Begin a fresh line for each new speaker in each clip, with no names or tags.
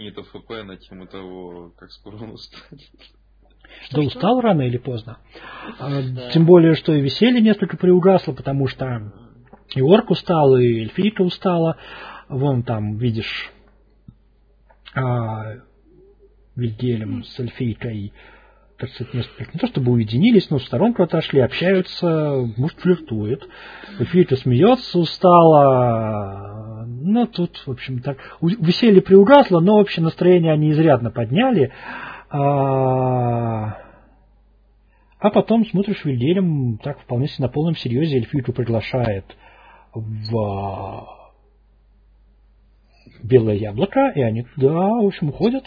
это ФП на тему того, как скоро он устанет.
Да устал рано или поздно. Тем более, что и веселье несколько приугасло, потому что и орк устал, и эльфийка устала. Вон там, видишь, Вильгельм с эльфийкой, так сказать, несколько, не то чтобы уединились, но в сторонку отошли, общаются, муж флиртует. Эльфийка смеется, устала. Ну, тут, в общем, так, веселье приугасло, но общее настроение они изрядно подняли. А потом, смотришь, Вильгельм так вполне себе на полном серьезе эльфийку приглашает в Белое яблоко, и они туда, в общем, уходят.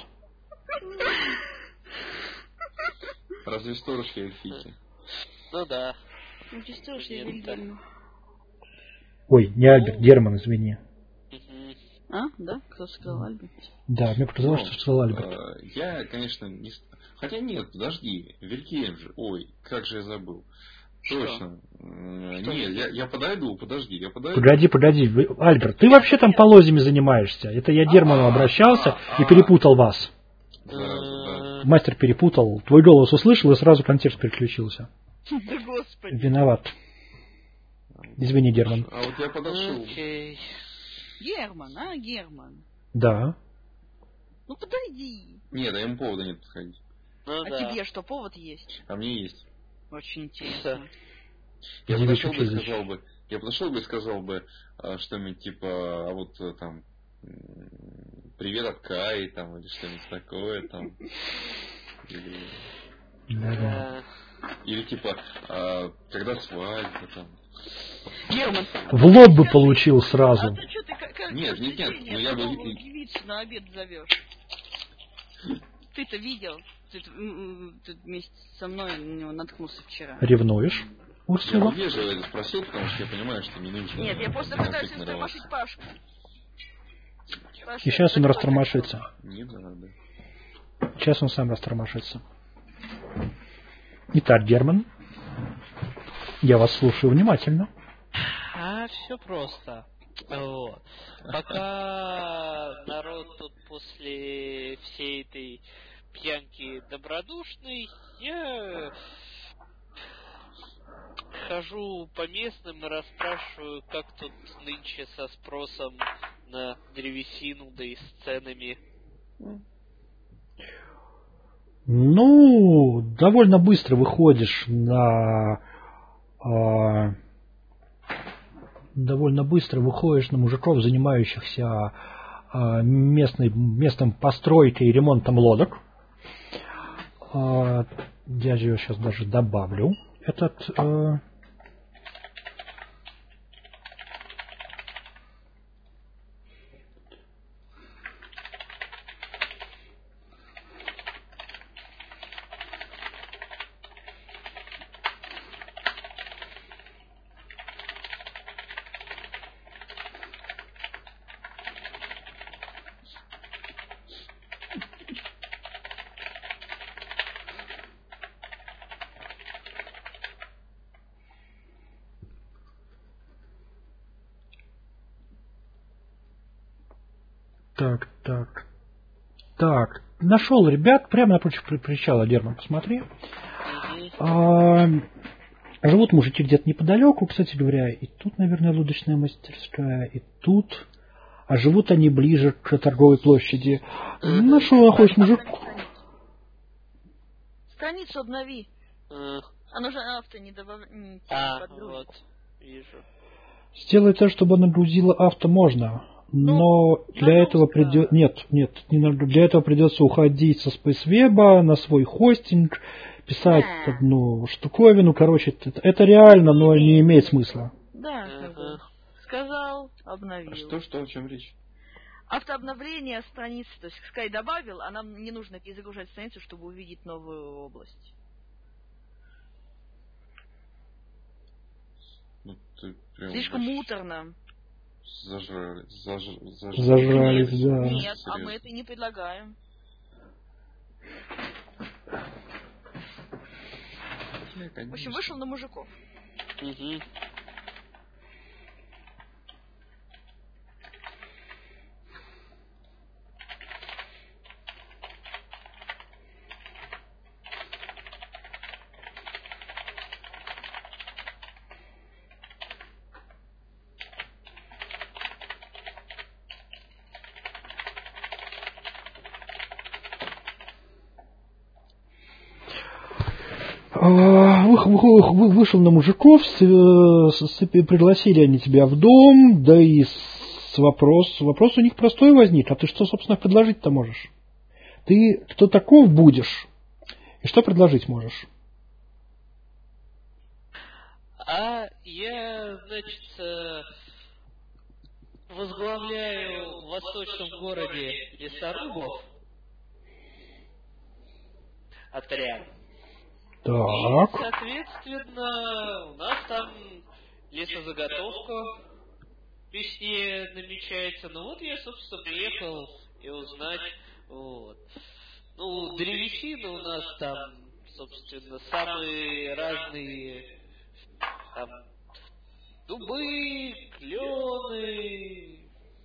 Разве сторож эльфийки?
Ну да.
Сторож я Вильгельм.
Ой, не Альберт, Герман, извини.
Да? Кто сказал Альберт?
Да, мне показалось, что сказал Альберт.
Я, конечно, не... Хотя нет, подожди, Вильгельм же. Ой, как же я забыл.
Что?
Точно. Нет, я подойду, подожди, я подойду.
Погоди, Альберт, ты вообще там полозьями занимаешься. Это я Герману обращался и перепутал вас.
Да.
Мастер перепутал. Твой голос услышал и сразу контекст переключился.
Да господи.
Виноват. Извини, Герман.
А вот я подошел.
Герман.
Да.
Ну подойди.
Нет, а ему повода нет подходить.
А тебе что, повод есть?
А мне есть.
Очень интересно.
Я подошел бы и сказал бы что-нибудь типа, а вот там привет от Каи, там, или что-нибудь такое, там. Или типа, когда свадьба, там.
Герман.
В лоб бы получил сразу.
А ты что, ты как
Нет, ну я бы...
девицу на обед зовешь. Ты-то видел? Ты вместе со мной на него наткнулся вчера.
Ревнуешь?
Я вежливо это спросил, потому что я понимаю, что не нужно.
Нет, я просто пытаюсь растормошить Пашку.
И сейчас он растормошится.
Не надо.
Сейчас он сам растормошится. Итак, Герман, я вас слушаю внимательно.
Все просто. Вот. Пока народ тут после всей этой пьянки добродушный, я хожу по местным и расспрашиваю, как тут нынче со спросом на древесину, да и с ценами.
Ну, довольно быстро выходишь на... мужиков, занимающихся местом постройкой и ремонтом лодок. Я же ее сейчас даже добавлю. Так. Нашел ребят прямо напротив причала, Герман, посмотри. Живут мужики где-то неподалеку, кстати говоря, и тут, наверное, лодочная мастерская, и тут. А живут они ближе к торговой площади. Нашел охоть мужик.
Страницу обнови. Оно же авто не добавляет.
Вот, вижу.
Сделай так, чтобы она грузила авто можно. Но для этого придется... Нет, для этого придется уходить со SpaceWeb на свой хостинг, писать одну штуковину. Короче, это реально, но не имеет смысла.
Да, сказал, обновил.
Что, о чем речь?
Автообновление страницы, то есть Sky добавил, а нам не нужно перезагружать страницу, чтобы увидеть новую область.
Ну, ты прям
слишком муторно.
Зажрались, да.
Нет, а мы это не предлагаем. В общем, вышел на мужиков.
Вышел на мужиков, пригласили они тебя в дом, да и вопрос у них простой возник. А ты что, собственно, предложить-то можешь? Ты кто таков будешь? И что предложить можешь?
А я, значит, возглавляю в восточном городе лесорубов отряд.
Так.
И, соответственно, у нас там лесозаготовка к весне намечается. Ну вот я, собственно, приехал и узнать, вот. Ну, древесина у нас там, собственно, самые разные, там, дубы, клены,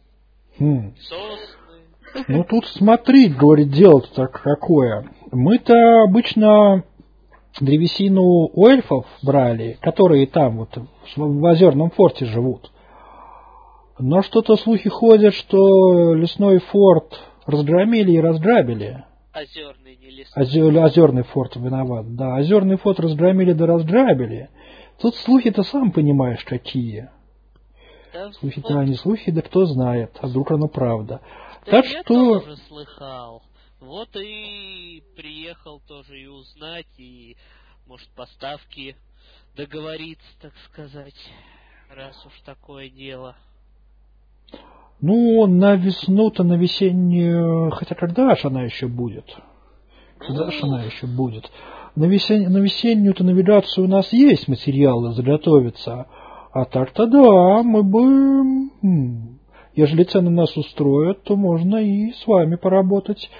сосны.
Ну тут смотри, говорит, дело-то так какое. Мы-то обычно древесину у эльфов брали, которые там вот в Озерном форте живут. Но что-то слухи ходят, что лесной форт разгромили и разграбили.
Озерный, не лесной.
Озерный форт виноват, да. Озерный форт разгромили да разграбили. Тут слухи-то сам понимаешь какие.
Да,
Слухи-то они слухи, да кто знает, а вдруг оно правда.
Да
Так
я
что...
тоже слыхал. Вот и приехал тоже и узнать, и, может, поставки договориться, так сказать, раз уж такое дело.
Ну, на весну-то, на весеннюю... Хотя когда же она еще будет? Когда же она еще будет? На весеннюю-то навигацию у нас есть материалы заготовиться. А так-то да, мы бы... Ежели цены нас устроят, то можно и с вами поработать.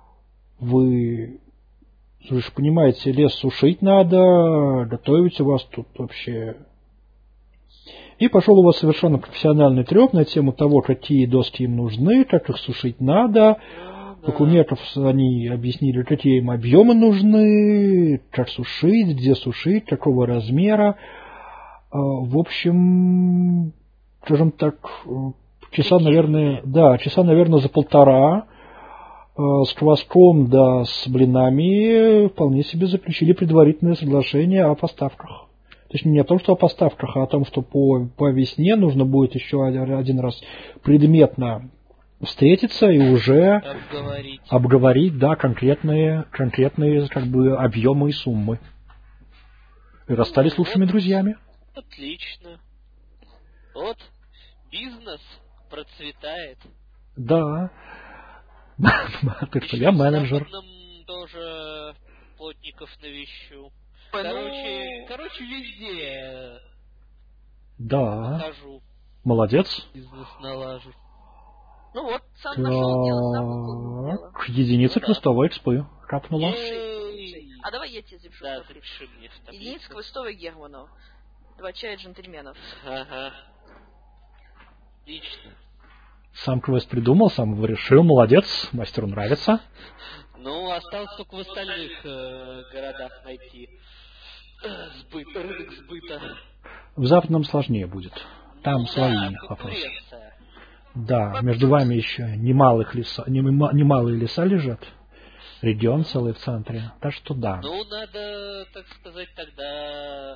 Вы же понимаете, лес сушить надо, готовить у вас тут вообще... И пошел у вас совершенно профессиональный треп на тему того, какие доски им нужны, как их сушить надо. Документов они объяснили, какие им объемы нужны, как сушить, где сушить, какого размера. В общем, скажем так, часа, наверное, за полтора с кваском да с блинами вполне себе заключили предварительное соглашение о поставках. Точнее, не о том, что о поставках, а о том, что по весне нужно будет еще один раз предметно встретиться и уже обговорить да, конкретные как бы объемы и суммы. И расстались лучшими друзьями.
Отлично. Вот, бизнес процветает.
Да. Так что я менеджер.
Тоже плотников навещу. Короче, везде.
Да.
Хожу.
Молодец.
Бизнес налажу.
Ну вот, сам нашел дело, сам выполнил дело.
Единица квестовой экспы капнула.
А давай я тебе запишу.
Да, запиши мне в таблицу.
Единица квестовой Герману. 2 чая джентльменов.
Ага. Отлично.
Сам квест придумал, сам его решил, молодец, мастеру нравится.
Ну, осталось только в остальных городах найти рынок сбыта.
В западном сложнее будет. Там свои вопросы. Да, между вами еще немалые леса лежат. Регион целый в центре. Так что да.
Ну, надо, так сказать, тогда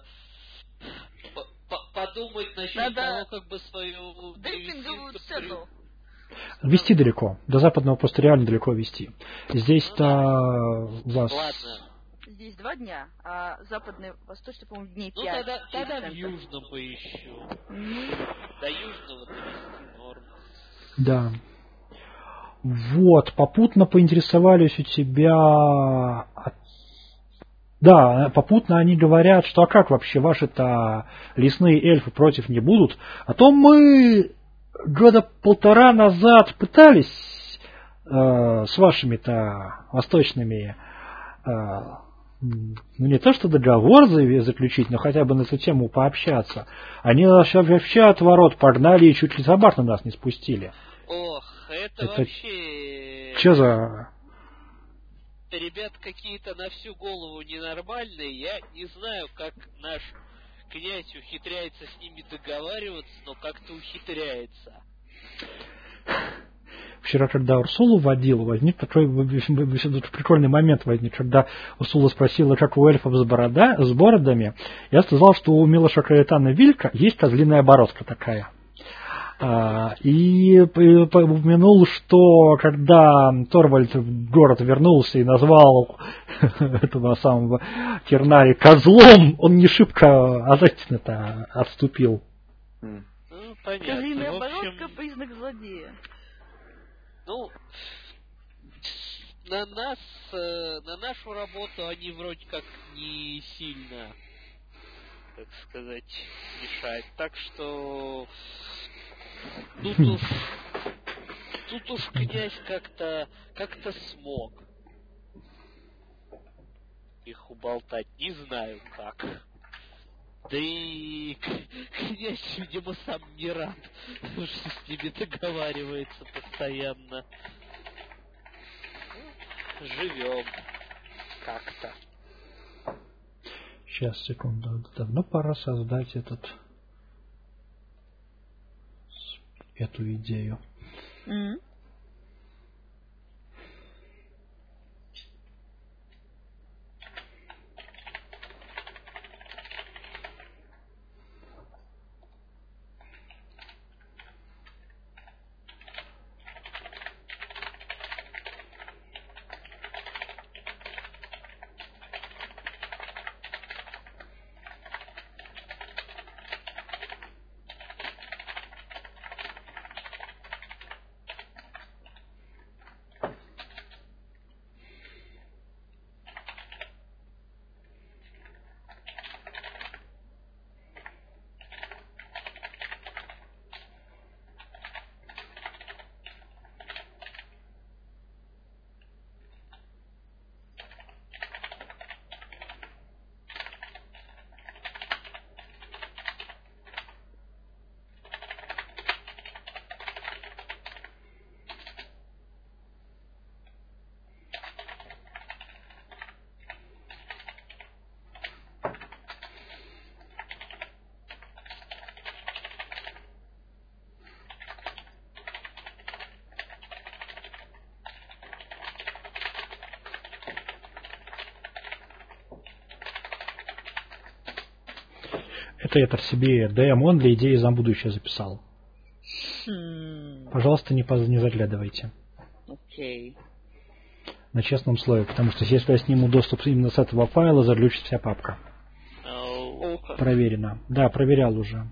подумать насчет того, как бы свою
демпинговую цену.
Вести далеко. До западного просто реально далеко вести. Здесь-то у вас...
Ладно.
Здесь 2 дня, а западный, восточный, по-моему, дней 5.
Ну, тогда в южном поищу. До южного довести норм.
Да. Вот, попутно поинтересовались у тебя... Да, попутно они говорят, что а как вообще ваши-то лесные эльфы против не будут? А то мы года 1.5 назад пытались с вашими-то восточными, ну не то что договор заключить, но хотя бы на эту тему пообщаться. Они вообще от ворот погнали и чуть ли собак на нас не спустили.
Ох, это вообще...
Че за...
Ребят какие-то на всю голову ненормальные. Я не знаю, как наш князь ухитряется с ними договариваться, но как-то ухитряется.
Вчера, когда Урсулу водил, возник такой прикольный момент возник, когда Урсула спросила, как у эльфов с бородами. Я сказал, что у Милоша Каэтана Вилька есть козлиная бородка такая. И упомянул, что когда Торвальд в город вернулся и назвал этого самого Кернари козлом, он не шибко ответственно отступил.
Ну, понятно.
Козлиная
В общем,
бородка — признак злодея.
ну, на нашу работу они вроде как не сильно, так сказать, мешают. Так что тут уж князь как-то смог их уболтать, не знаю как. Да и князь, видимо, сам не рад, что с ними договаривается постоянно. Живем как-то.
Сейчас, секунду. Давно пора создать эту идею. Это я себе ДМ для идеи за будущее записал. Пожалуйста, не заглядывайте.
Окей.
На честном слове, потому что если я сниму доступ именно с этого файла, заглючит вся папка. Проверено. Да, проверял уже.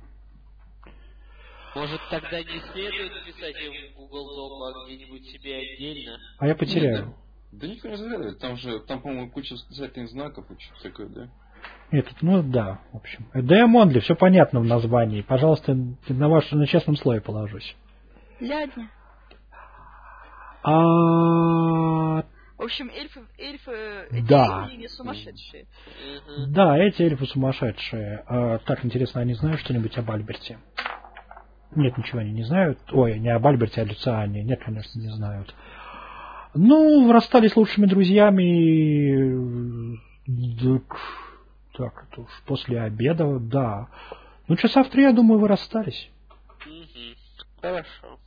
Может, тогда не следует писать в Google Doc, а где-нибудь себе отдельно?
А я потеряю.
Да никто не заглядывает. Там, по-моему, куча восклицательных знаков и что-то такое, да?
Да, в общем. DM-only, все понятно в названии. Пожалуйста, на честном слове положусь.
Лядня.
В
общем, эльфы
да.
Эти сумасшедшие.
Да, эти эльфы сумасшедшие. Так, интересно, они знают что-нибудь об Альберте? Нет, ничего они не знают. Ой, не об Альберте, а Люциане. Нет, конечно, не знают. Ну, расстались лучшими друзьями. Так, это уж после обеда, да. Ну, часа в 3, я думаю, вы расстались.
Хорошо.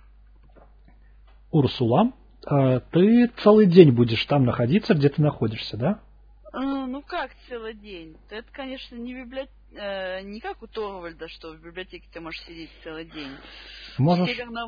Урсула, ты целый день будешь там находиться, где ты находишься, да?
Ну как целый день? Это, конечно, не как у Торвальда, что в библиотеке ты можешь сидеть целый день.
Можешь...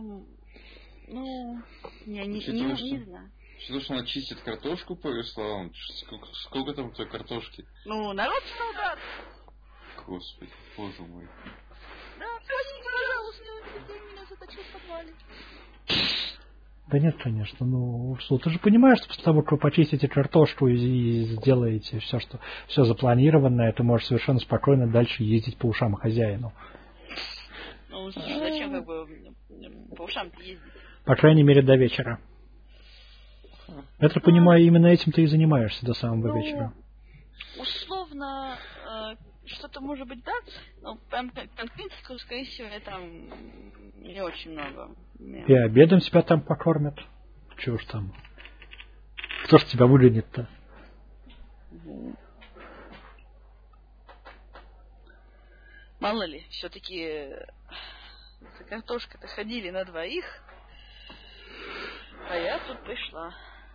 не знаю.
Что ж она чистит картошку, по ее словам? Сколько там той картошки?
Ну, народ солдат.
Господи, боже мой.
Да, пожалуйста, ты меня заточил в подвале.
Да нет, конечно. Ну, Урсула, ты же понимаешь, что после того, как вы почистите картошку и сделаете все запланированное, ты можешь совершенно спокойно дальше ездить по ушам хозяину.
Ну, зачем по ушам ездить?
По крайней мере, до вечера. Я так понимаю, именно этим ты и занимаешься до самого вечера.
Условно, что-то может быть, да, но конкретно, скорее всего, там не очень много.
И обедом тебя там покормят. Чего ж там? Кто ж тебя выгонит-то?
Мало ли, все-таки за картошкой-то ходили на двоих. А я тут пришла.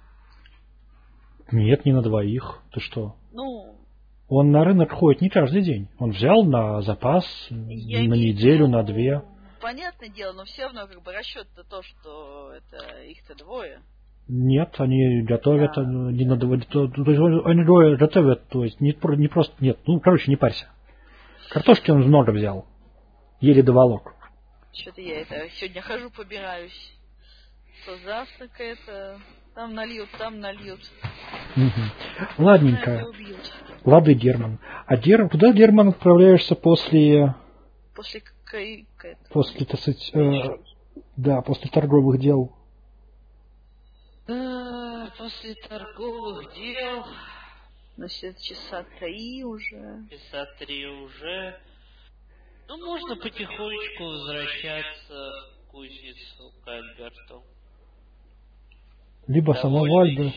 Нет, не на двоих. Ты что?
Ну...
Он на рынок ходит не каждый день. Он взял на запас на неделю, на 2.
Понятное дело, но все равно как бы расчет-то то, что это их-то двое.
Нет, они готовят, не надо, то есть они двое готовят, то есть не просто, нет, не парься. Картошки он много взял, еле доволок.
Что-то я сегодня хожу, побираюсь. То завтрак там нальют.
Угу. Ладненько. Лады, Герман. А куда, Герман, отправляешься после... После, так сказать, после торговых дел?
После торговых дел...
Значит, часа 3 уже.
Ну, можно потихонечку возвращаться в кузницу к Альберту.
Либо самовольно.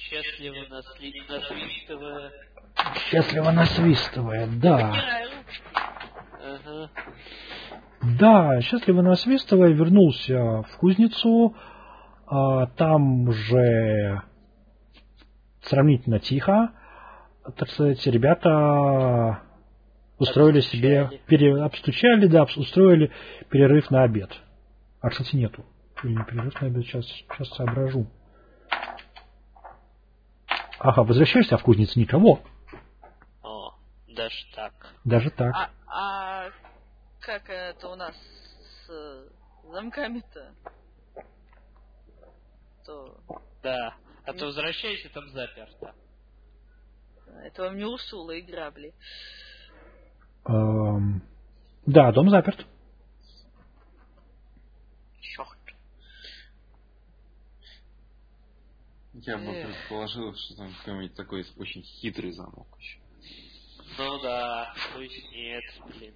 Счастливо насвистывая,
да.
Ага.
Да, счастливо насвистывая, вернулся в кузницу. Там уже сравнительно тихо. Так сказать, ребята устроили себе... Обстучали, да, устроили перерыв на обед. А, кстати, нету. Или не перерыв на обед, сейчас соображу. Ага, возвращаешься, а в кузнице никого.
О, даже так.
Даже так.
А как это у нас с замками-то?
Да, а то возвращайся, там заперто.
Это вам не Урсула и грабли.
Да, дом заперт.
Черт.
Я бы предположил, что там какой-нибудь такой очень хитрый замок еще.
Ну да, пусть нет, блин.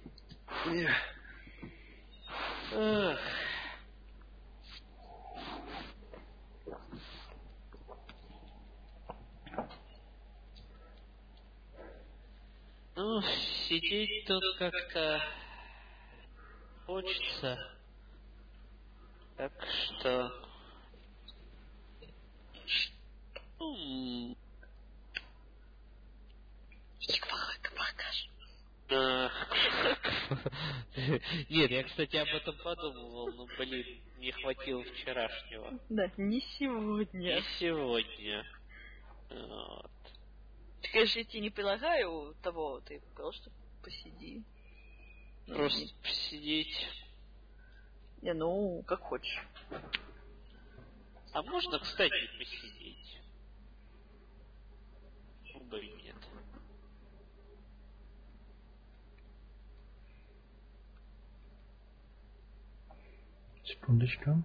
Эх. Ну, сидеть тут как-то хочется. Так что... Нет, я, кстати, об этом подумывал, но, блин, не хватило вчерашнего.
Да, не сегодня.
Не сегодня. Вот.
Так я же тебе не предлагаю того, ты просто посиди.
Просто посидеть.
Не, ну, как хочешь.
А можно, кстати, посидеть? Бы и нет.
Секундочку.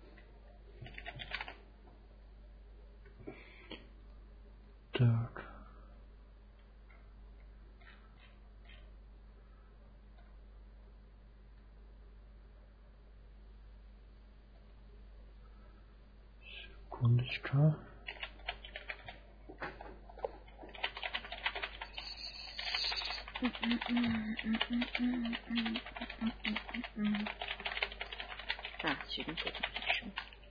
Так. Секундочку.
Сегодня еще.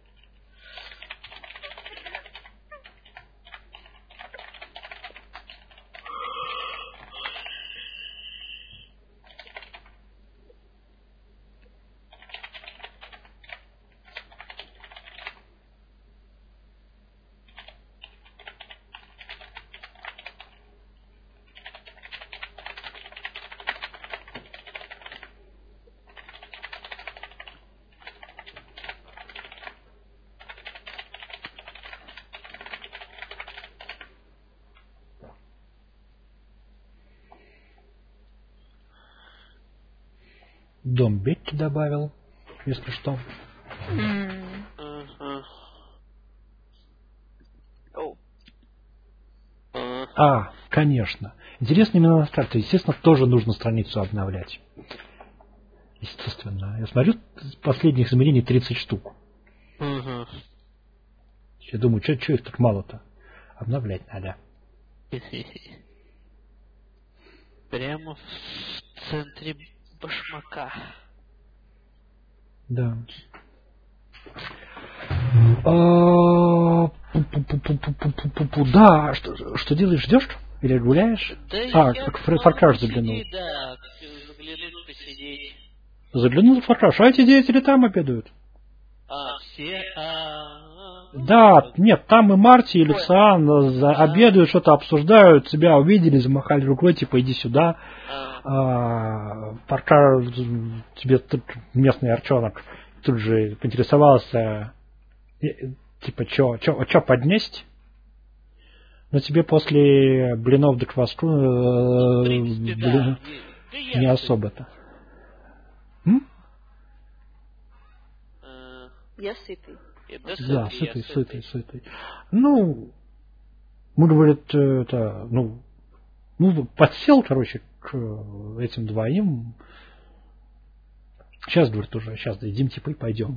Дом Бетти добавил, если что. Конечно. Интересно, именно на карте. Естественно, тоже нужно страницу обновлять. Естественно. Я смотрю, последних изменений 30 штук. Я думаю, что их так мало-то? Обновлять надо.
Прямо в центре башмака.
Да. Да, что делаешь, ждешь? Или гуляешь?
Да
как Фаркаш заглянул.
Да, заглянуть, посидеть.
Заглянул в Фаркаш, а эти деятели там обедают.
Все?
Да, нет, там и Марти, и Люциан обедают, что-то обсуждают, тебя увидели, замахали рукой, типа, иди сюда. Фаркаш, тебе тут местный арчонок тут же поинтересовался, типа, что поднесть? Но тебе после блинов до кваску не особо-то.
Я сытый.
Да, сытый. Ну, мы, говорит, это, подсел, короче, к этим двоим. Сейчас, говорит, уже, сейчас доедим, типа, и пойдем.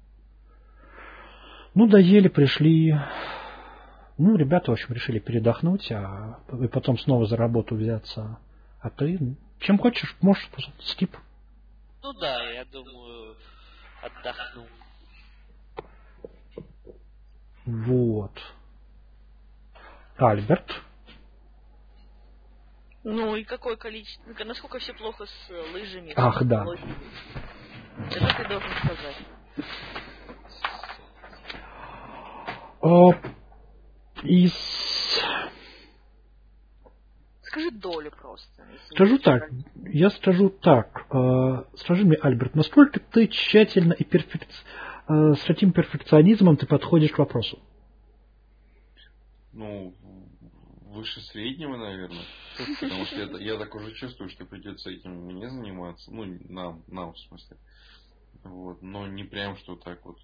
Ну, доели, пришли. Ну, ребята, в общем, решили передохнуть, и потом снова за работу взяться. А ты, чем хочешь, можешь скип.
Ну да, я думаю, отдохну.
Вот. Альберт.
Ну и какое количество, насколько все плохо с лыжами.
Ах, да.
Это ты должен сказать. Скажи долю просто.
Я скажу так. Скажи мне, Альберт, насколько ты тщательно и с каким перфекционизмом ты подходишь к вопросу?
Ну, выше среднего, наверное. Потому что я так уже чувствую, что придется этим мне заниматься. Ну, нам в смысле. Вот. Но не прям что так вот.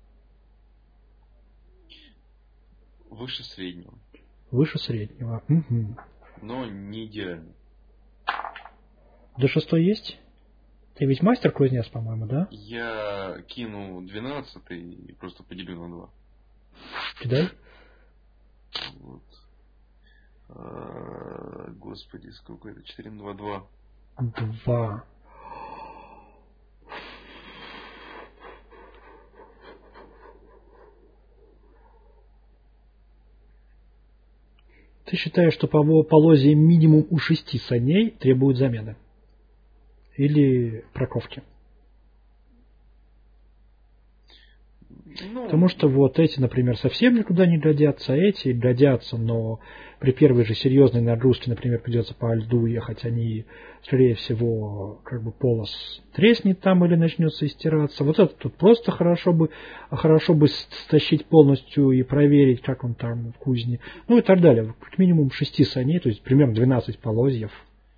Выше среднего.
Выше среднего. Угу.
Но не идеально.
До 6 есть? Ты ведь мастер кузнец, по-моему, да?
Я кину 12 и просто поделю на 2.
Кидай.
Вот. Господи, сколько это? 4 на 2, 2.
2. Ты считаешь, что по лозе минимум у 6 саней требуют замены? Или проковки? Потому что вот эти, например, совсем никуда не годятся, эти годятся, но при первой же серьезной нагрузке, например, придется по льду ехать, они, скорее всего, как бы полос треснет там или начнется истираться. Вот это тут просто хорошо бы стащить полностью и проверить, как он там в кузне. Ну и так далее. Как минимум 6 саней, то есть примерно 12 полозьев.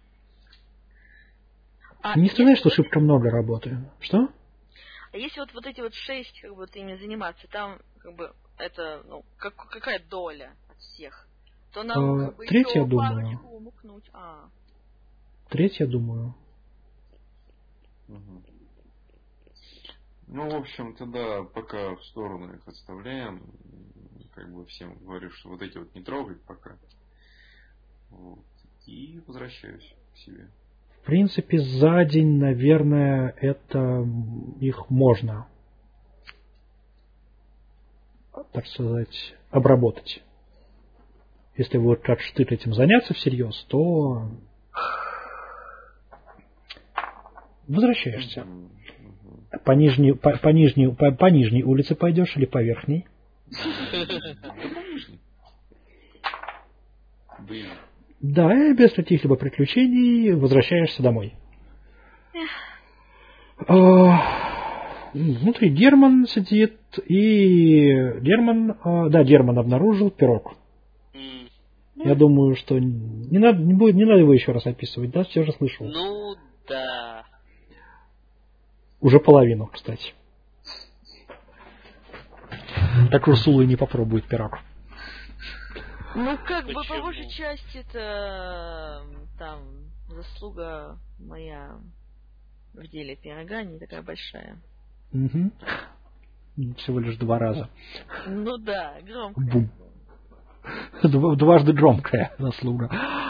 Не сказать, что шибко много работы. Что?
А если вот эти вот 6, как бы, вот ими заниматься, там, как бы, это, какая доля от всех? То нам, как бы,
третья,
еще
думаю.
умыкнуть.
Третья, думаю.
Угу. Ну, в общем-то, да, пока в сторону их отставляем, как бы всем говорю, что вот эти вот не трогать пока. Вот. И возвращаюсь к себе.
В принципе, за день, наверное, это их можно, так сказать, обработать. Если вы как штык этим заняться всерьез, то возвращаешься. По нижней улице пойдешь или по верхней? Да, и без каких-либо приключений возвращаешься домой. Внутри Герман сидит, и Герман обнаружил пирог. Я думаю, что не надо его еще раз описывать, да? Все же слышал.
Ну, да.
Уже половину, кстати. Так Урсула и не попробует пирог.
Ну, как бы,
Почему?
по большей части, это там заслуга моя в деле пирога не такая большая.
Угу. Всего лишь 2 раза.
Ну да, громко.
Бум. Дважды громкая заслуга.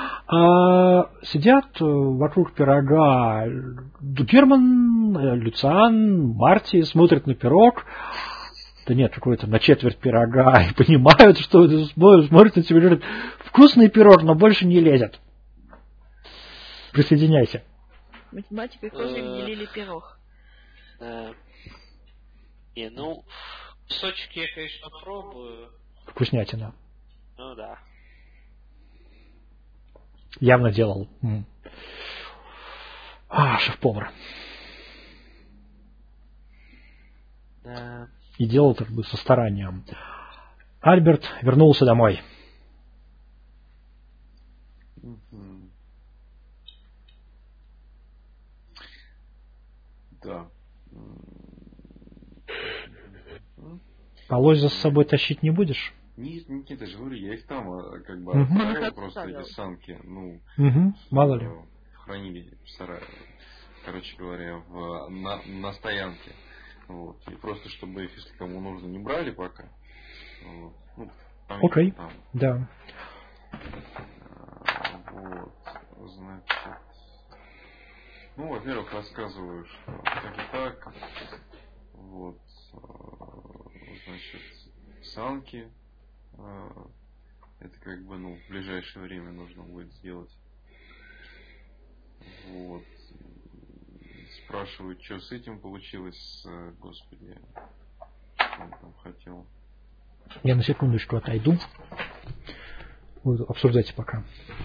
Сидят вокруг пирога Герман, Люциан, Марти, смотрят на пирог. Да нет, какой-то на четверть пирога, и понимают, что смотрят на тебя и говорят, вкусный пирог, но больше не лезет. Присоединяйся.
Математика и Козлик делили пирог.
Кусочек я, конечно, пробую.
Вкуснятина.
Ну да.
Явно делал. Шеф-повар.
Да.
И делал как бы со старанием. Альберт вернулся домой.
Да.
Полозья с собой тащить не будешь?
Нет, я же говорю, я их там как бы оставил просто эти санки,
мало ли.
Хранили в сарае, короче говоря, на стоянке. Вот. И просто чтобы их, если кому нужно, не брали пока. Вот.
Окей. Да.
Вот. Значит. Во-первых, рассказываю, что так и так. Вот. Значит, санки. Это как бы, в ближайшее время нужно будет сделать. Вот. Спрашивают, что с этим получилось, господи, что он там хотел.
Я на секундочку отойду. Вы обсуждайте пока.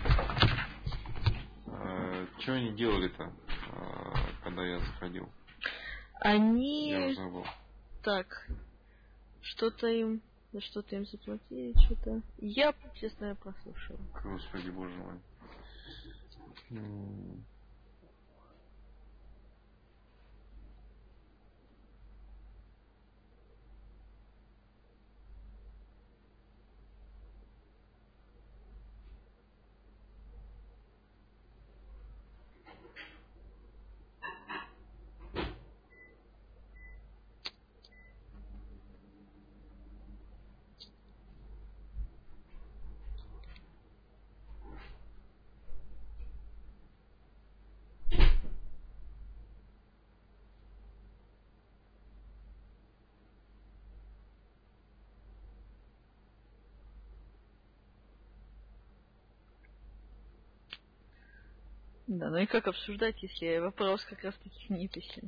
Что они делали-то, когда я заходил?
Они...
Я уже забыл.
Так. Что-то им заплатили, что-то... Я, честно, прослушала.
Господи, боже мой.
Да, ну и как обсуждать, если вопрос как раз таких не писали?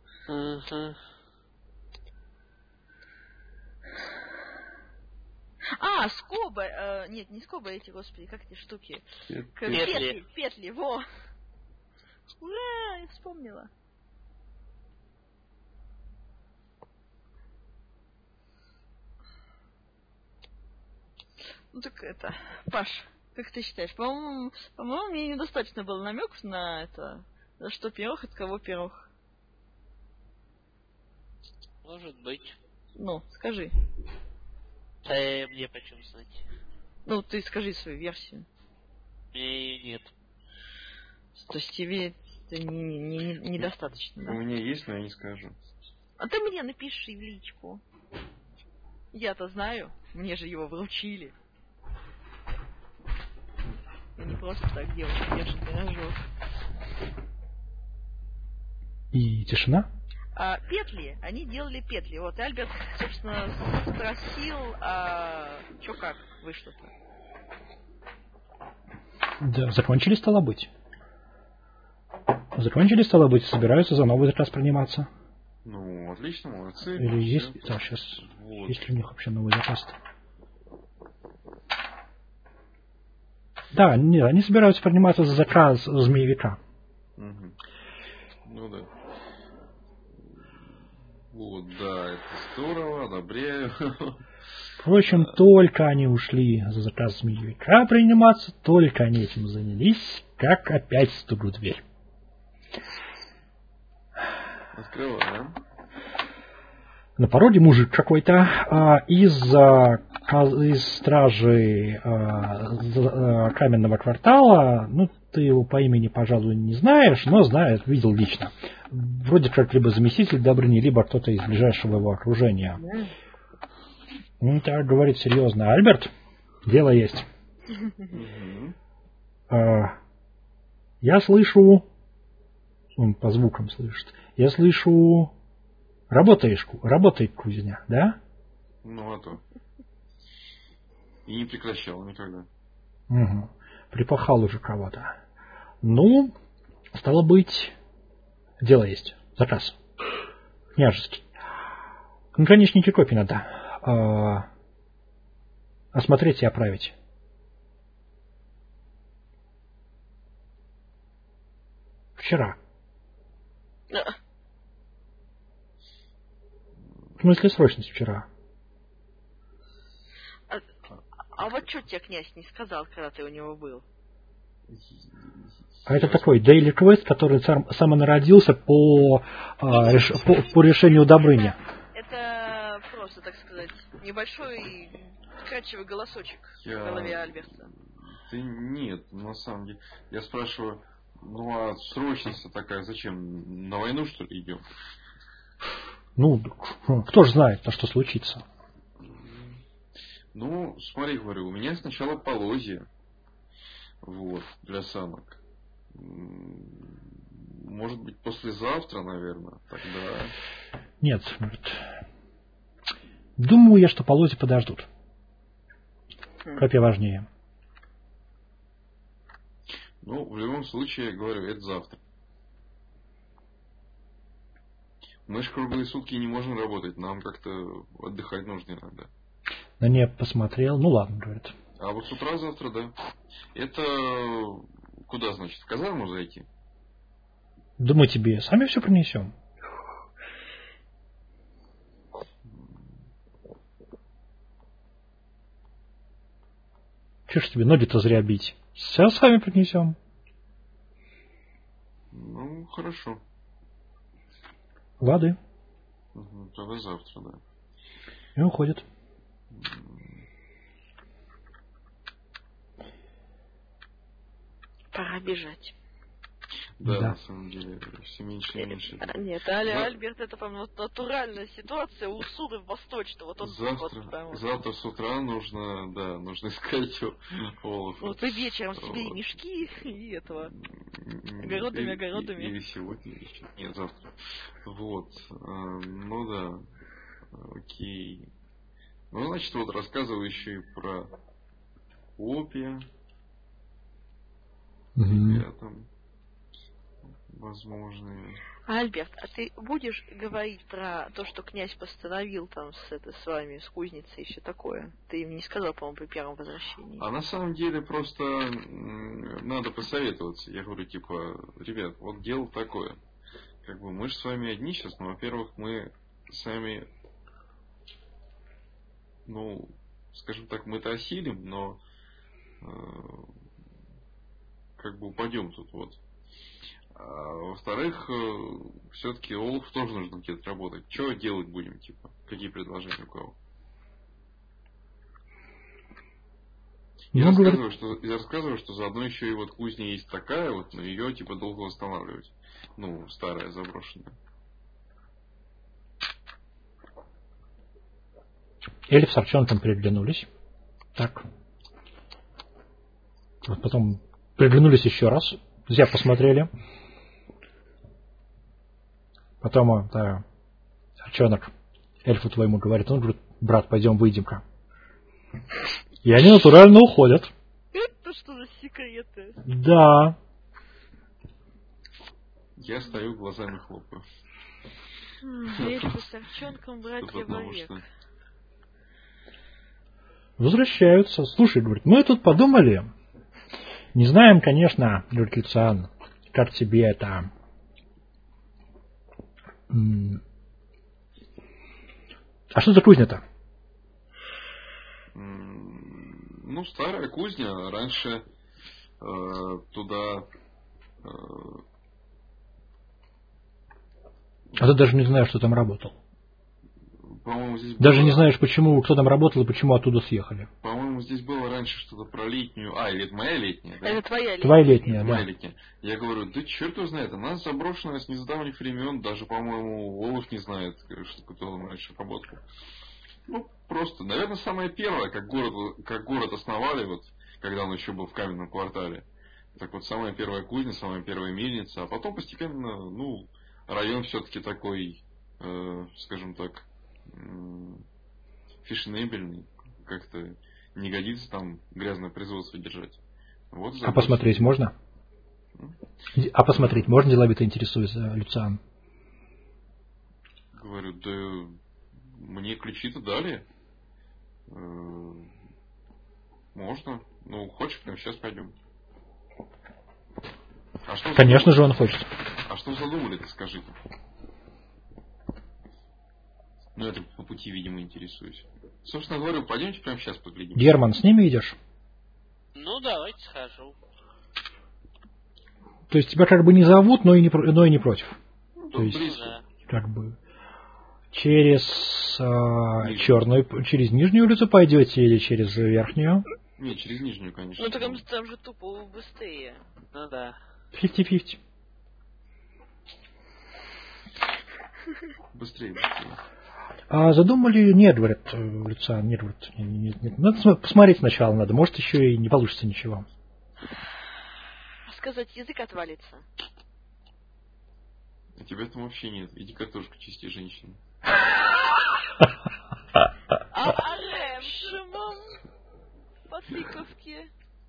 Скобы! Нет, не скобы эти, господи, как эти штуки? Петли, во! Ура, я вспомнила. Ну так это, Паш, как ты считаешь? По-моему, мне недостаточно было намеков на это. За что пирог, от кого пирог?
Может быть.
Скажи.
Мне почем знать?
Ты скажи свою версию.
Мне нет.
То есть тебе это недостаточно, да?
У меня есть, но я не скажу.
А ты мне напиши в личку. Я-то знаю, мне же его вручили. Я не просто так девушка держит пирожок.
И тишина?
Петли, они делали петли. Вот Альберт, собственно, спросил, что как вышло-то?
Да, закончили, стало быть. Собираются за новый заказ приниматься.
Отлично, молодцы.
Или есть... Да, сейчас. Вот. Есть ли у них вообще новый заказ? Да, нет, они собираются приниматься за заказ змеевика.
Угу. Да. Вот, да, это здорово, одобряю.
Впрочем, только они ушли за заказ змеевика приниматься, только они этим занялись, как опять стук в дверь.
Открываем.
На пороге мужик какой-то из стражи каменного квартала. Ты его по имени, пожалуй, не знаешь, но видел лично. Вроде как либо заместитель Добрыни, либо кто-то из ближайшего его окружения. Так говорит серьезно. Альберт, дело есть. Я слышу... Он по звукам слышит. Я слышу... Работает кузня, да?
Ну, а то. И не прекращал никогда.
Угу. Припахал уже кого-то. Ну, стало быть, дело есть. Заказ. Княжеский. Конечники копий надо. Осмотреть и оправить. Вчера. В смысле срочность вчера.
А вот что тебе князь не сказал, когда ты у него был?
А это такой daily quest, который самонародился по решению Добрыни.
Это просто, так сказать, небольшой вкрадчивый голосочек в голове Альберта.
Да нет, на самом деле. Я спрашиваю, ну а срочность такая, зачем? На войну, что ли, идем?
Ну, кто же знает, на что случится.
Ну, смотри, говорю, у меня сначала полозья. Вот, для самок. Может быть, послезавтра, наверное, тогда.
Нет, думаю я, что полозья подождут. Копья важнее.
Ну, в любом случае, говорю, это завтра. Мы же круглые сутки не можем работать, нам как-то отдыхать нужно иногда.
На нее посмотрел, ну ладно, говорит.
А вот с утра завтра, да. Это куда, значит, в казарму зайти?
Да мы тебе сами все принесем. Че ж тебе ноги-то зря бить? Все сами принесем.
Ну, хорошо.
Лады.
Тогда завтра, да.
И уходит.
Пора бежать.
Да, на самом деле, все меньше и меньше.
Нет, Альберт, это, по-моему, натуральная ситуация у Суры Восточного. Вот
завтра с утра нужно искать олов.
Вот и вечером себе мешки и этого. Огородами.
Или сегодня вечером. Нет, завтра. Вот. Ну да. Окей. Ну, значит, вот рассказываю еще и про копья. Ребятам. Возможные.
Альберт, а ты будешь говорить про то, что князь постановил там с вами, с кузницей и все такое? Ты им не сказал, по-моему, при первом возвращении.
А на самом деле просто надо посоветоваться. Я говорю, типа, ребят, вот дело такое. Как бы мы же с вами одни сейчас, но, во-первых, мы сами, ну, скажем так, мы-то осилим, но как бы упадем тут вот. А во-вторых, все-таки олух тоже нужно где-то работать. Что делать будем, типа? Какие предложения у кого? Я рассказываю, что заодно еще и вот кузня есть такая вот, но ее типа долго восстанавливать. Ну, старая, заброшенная.
Эльф с Арчонком переглянулись. Так. Вот потом переглянулись еще раз. Друзья посмотрели. Потом Арчонок эльфу твоему говорит, он говорит, брат, пойдем выйдем-ка. И они натурально уходят.
Это что за секреты?
Да.
Я стою, глазами хлопаю.
Эльфы с Арчонком, братья вовек.
Возвращаются. Слушай, говорит, мы тут подумали. Не знаем, конечно, говорит Люциан, как тебе это... А что за кузня-то?
Ну, старая кузня. Раньше туда...
А ты даже не знаешь, кто там работал.
По-моему, здесь
даже не знаешь, почему, кто там работал и почему оттуда съехали.
По-моему, здесь было раньше что-то про летнюю... или это моя летняя, да?
Это твоя летняя.
Твоя летняя,
моя
да.
летняя. Я говорю, да черт его знает, она заброшенная с недавних времен, даже, по-моему, Олаф не знает, что кто там раньше работал. Ну, просто, наверное, самое первое, как город основали, вот, когда он еще был в каменном квартале. Так вот, самая первая кузня, самая первая мельница, а потом постепенно, ну, район все-таки такой, скажем так, фешенебельный, как-то не годится там грязное производство держать. Вот
А посмотреть можно? А посмотреть можно, деловито интересуется Люциан.
Говорю, да мне ключи-то дали. Можно. Ну, хочешь, прямо сейчас пойдем. А что
Конечно же он хочет.
А что задумали-то, скажите? Ну, это по пути, видимо, интересуюсь. Собственно говоря, пойдемте прямо сейчас поглядим.
Герман, с ними идешь?
Ну, давайте схожу.
То есть тебя как бы не зовут, но и не против.
Ну,
То есть,
близко.
как бы через черную, через нижнюю улицу пойдете или через верхнюю?
Не, через нижнюю, конечно.
Ну, там же тупо быстрее.
Ну да.
50-50.
Быстрее.
А задумали? Нет, говорят, Люциан, нет, говорят, нет. Надо посмотреть сначала надо, может еще и не получится ничего.
Сказать, язык отвалится.
А тебя там вообще нет. Иди картошку чисти, женщина.
А раньше, мам, по фиковке.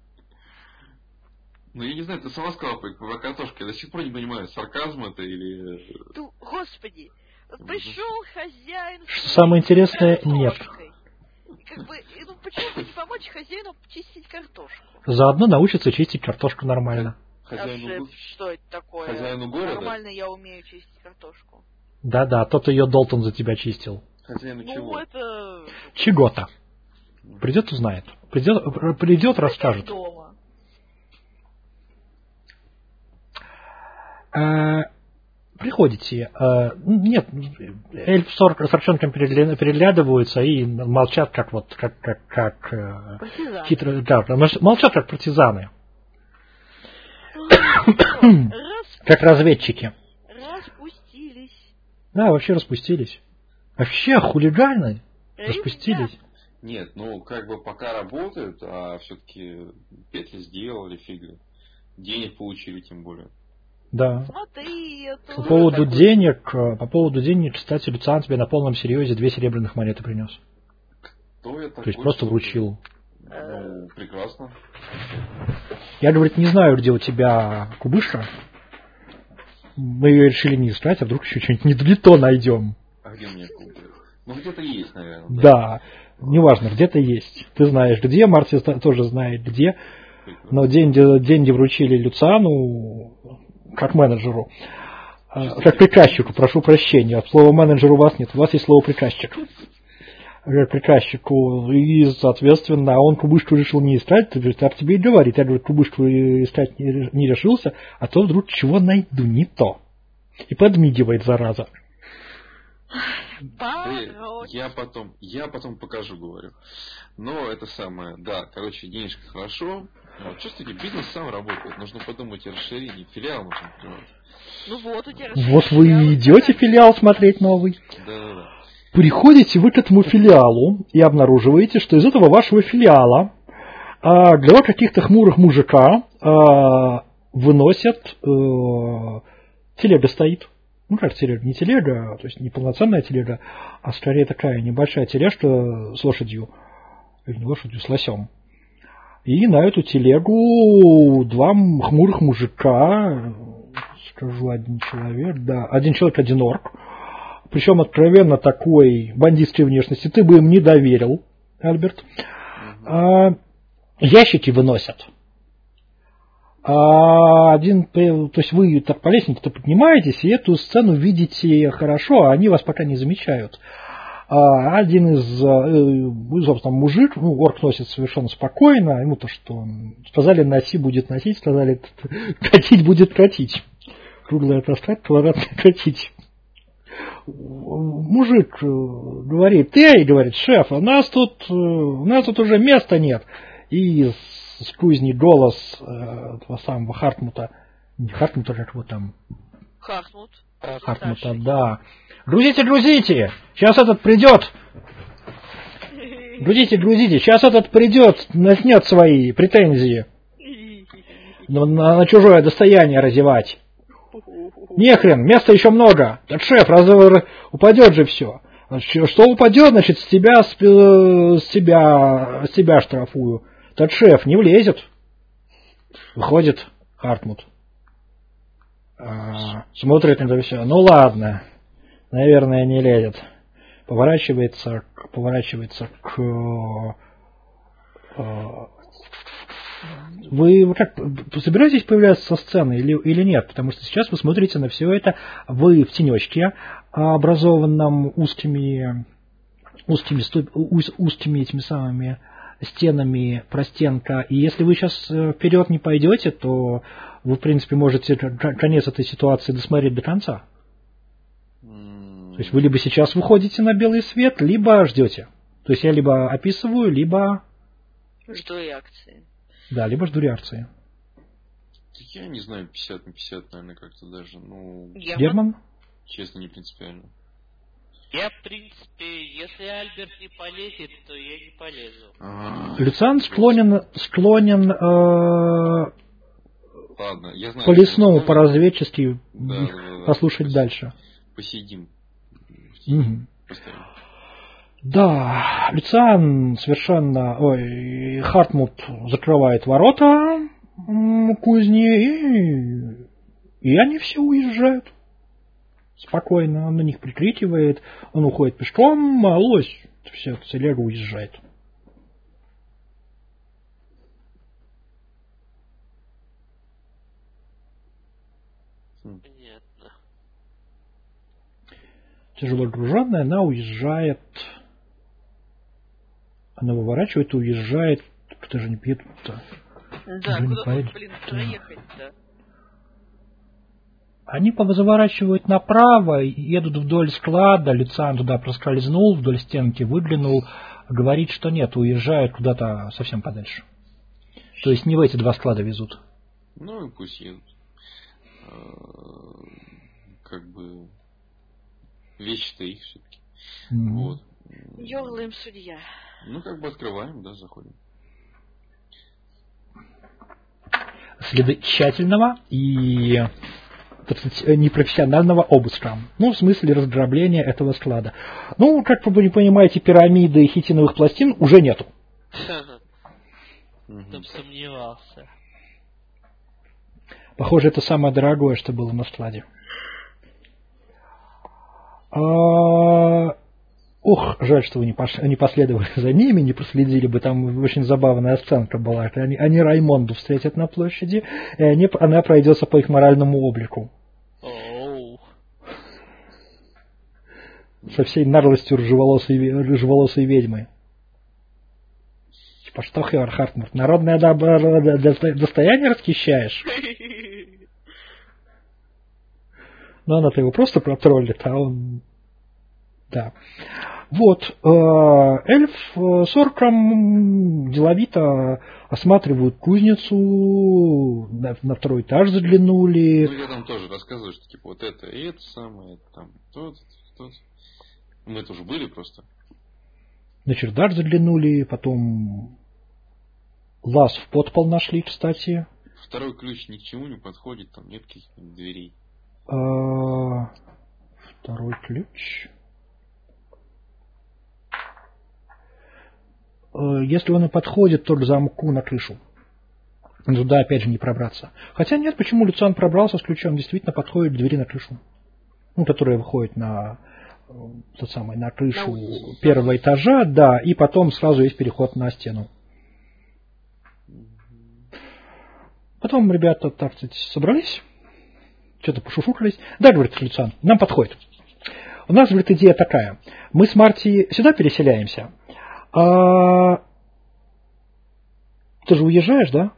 Ну, я не знаю, ты сама сказала по картошке. Я до сих пор не понимаю, сарказм это или...
Ну, господи, пришел хозяин...
Что самое интересное, нет.
Как бы, ну почему бы не помочь хозяину чистить картошку?
Заодно научиться чистить картошку нормально.
Хозяину...
Что это такое?
Хозяину города?
Нормально я умею чистить картошку.
Да-да, тот ее Долтон за тебя чистил.
Хозяину
Ну,
чего?
это...
Чего-то. Придет, узнает. Придет, расскажет.
Дома.
Приходите. Нет, эльф с орчонком переглядываются и молчат, как вот, как хитро, да, молчат, как партизаны. Как разведчики.
Распустились.
Да, вообще распустились. Вообще хулиганы распустились.
Нет, ну как бы пока работают, а все-таки петли сделали, фигли. Денег получили тем более.
Да.
Смотри, это...
По поводу денег, кстати, Люциан тебе на полном серьезе 2 серебряных монеты принес.
Кто я такой?
То есть просто вручил.
Ну, прекрасно.
Я, говорит, не знаю, где у тебя кубышка. Мы ее решили не искать, а вдруг еще что-нибудь не то найдем.
А где у меня кубышка? Ну, где-то есть, наверное.
Да, неважно, где-то есть. Ты знаешь, где, Марти тоже знает, где. Но деньги вручили Люциану как менеджеру. Как приказчику, прошу прощения. Слова менеджер у вас нет, у вас есть слово приказчик. Приказчику, и, соответственно, он кубышку решил не искать, так тебе и говорит. Я, говорю, кубышку искать не решился, а то вдруг чего найду не то. И подмигивает, зараза.
Я потом покажу, говорю. Но это самое, да, короче, денежка хорошо. Но чувствуете, бизнес сам работает. Нужно подумать о расширении. Филиал нужно открывать.
Ну вот у тебя
вот вы и идете филиал смотреть новый.
Да.
Приходите вы к этому филиалу и обнаруживаете, что из этого вашего филиала два каких-то хмурых мужика выносят, телега стоит. Ну как телега, не телега, то есть не полноценная телега, а скорее такая небольшая тележка с лошадью. Или не лошадью, с лосем. И на эту телегу 2 хмурых мужика, скажу, один человек, один орк. Причем откровенно такой бандитской внешности. Ты бы им не доверил, Альберт. Ящики выносят. То есть вы так по лестнице-то поднимаетесь, и эту сцену видите хорошо, а они вас пока не замечают. Один из собственно, мужик, орк носит совершенно спокойно, ему то, что сказали, носи, будет носить, сказали, катить будет катить. Круглая таскать, квадратная катить. Мужик говорит, говорит, шеф, у нас тут уже места нет. И из кузни голос этого самого Хартмута, не Хартмута, как его там? Хартмута, да. Грузите, сейчас этот придет. Грузите, сейчас этот придет, начнет свои претензии. На чужое достояние разевать. Нехрен, места еще много. Так шеф, упадет же все. Что упадет, значит, с тебя штрафую. Тот шеф не влезет. Выходит Хартмут. Смотрит на это все. Ну ладно. Наверное, не лезет. Поворачивается к... Вы как, собираетесь появляться со сцены или нет? Потому что сейчас вы смотрите на все это, вы в тенечке, образованном узкими этими самыми стенами простенка. И если вы сейчас вперед не пойдете, то вы, в принципе, можете конец этой ситуации досмотреть до конца. То есть вы либо сейчас выходите на белый свет, либо ждете. То есть я либо описываю, либо...
Жду реакции.
Да, либо жду реакции.
Я не знаю, 50 на 50, наверное, как-то даже. Ну,
Герман?
Честно, не принципиально.
Я, в принципе, если Альберт не полезет, то я не полезу.
Люциан склонен
ладно, я знаю,
по-лесному, по-разведчески послушать дальше.
Посидим.
Угу. Да, Люциан Хартмут закрывает ворота кузни, и они все уезжают. Спокойно, он на них прикрикивает, он уходит пешком, а лось, вся телега уезжает.
Понятно.
Тяжело груженная, она уезжает. Она выворачивает и уезжает. Кто же не едут-то?
Да, куда тут, проехать-то?
Они заворачивают направо, едут вдоль склада, Люциан туда проскользнул, вдоль стенки выглянул, говорит, что нет, уезжают куда-то совсем подальше. То есть не в эти два склада везут.
Ну и пусть едут. Как бы вещи-то их все-таки. Вот.
Ёрлаем судья.
Ну, как бы открываем, да, заходим.
Следы тщательного и непрофессионального обыска. Ну, в смысле разграбления этого склада. Ну, как вы понимаете, пирамиды хитиновых пластин уже нету.
Там сомневался.
Похоже, это самое дорогое, что было на складе. Ох, жаль, что вы не последовали за ними, не проследили бы, там очень забавная сценка была. Они Раймонду встретят на площади, и она пройдется по их моральному облику. Со всей наглостью рыжеволосой ведьмы. Типа, что, Хевар Хартмут, народное достояние расхищаешь? Но она-то его просто протроллит, а он... Да. Вот, эльф с орком деловито осматривают кузницу, на второй этаж заглянули.
Ну, я там тоже рассказываю, что типа вот это и это самое, это там, тот. Мы тоже были просто.
На чердак заглянули, потом лаз в подпол нашли, кстати.
Второй ключ ни к чему не подходит, там нет каких-нибудь дверей.
Второй ключ... Если он и подходит, то к замку на крышу. Туда опять же не пробраться. Хотя нет, почему Люциан пробрался с ключом, действительно подходит к двери на крышу. Ну, которая выходит на на крышу первого этажа, да, и потом сразу есть переход на стену. Потом ребята, так сказать, собрались, что-то пошушукались. Да, говорит Люциан, нам подходит. У нас, говорит, идея такая. Мы с Марти сюда переселяемся. Ты же уезжаешь, да?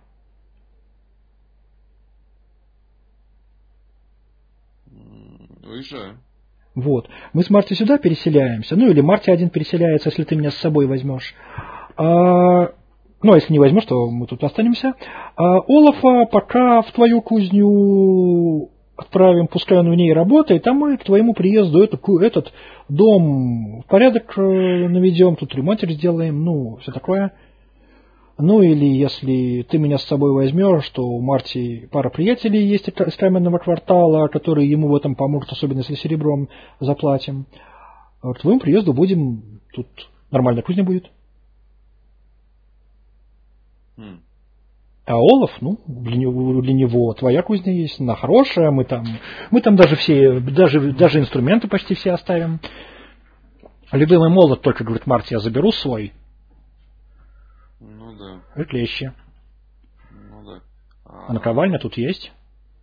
Уезжаю.
Вот. Мы с Марти сюда переселяемся. Ну, или Марти один переселяется, если ты меня с собой возьмешь. Ну, а если не возьмешь, то мы тут останемся. Олафа пока в твою кузню отправим, пускай он в ней работает, а мы к твоему приезду этот дом в порядок наведем, тут ремонтик сделаем, ну, все такое. Ну, или если ты меня с собой возьмешь, то у Марти пара приятелей есть из каменного квартала, которые ему в этом помогут, особенно если серебром заплатим. к твоему приезду будем... Тут нормальная кузня будет. А Олаф, для него твоя кузня есть, она хорошая, мы там даже инструменты почти все оставим. Любимый молот только, говорит Марти, я заберу свой.
Ну да.
И клещи.
Ну да.
А наковальня тут есть.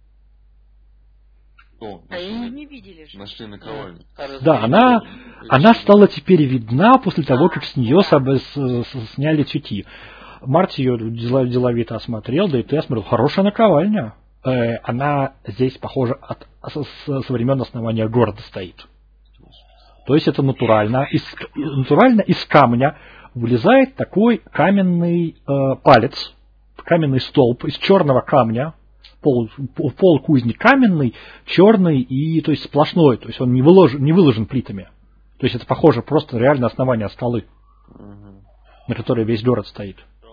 Они не видели же.
Нашли наковальню.
Да, она стала теперь видна после того, как с нее сняли тюки. Марти ее деловито осмотрел, да и ты осмотрел. Хорошая наковальня. Она здесь, похоже, со времен основания города стоит. То есть это натурально из камня вылезает такой каменный палец, каменный столб из черного камня. Пол кузни каменный, черный и то есть сплошной. То есть он не выложен плитами. То есть это похоже просто реально основание скалы, на которой весь город стоит.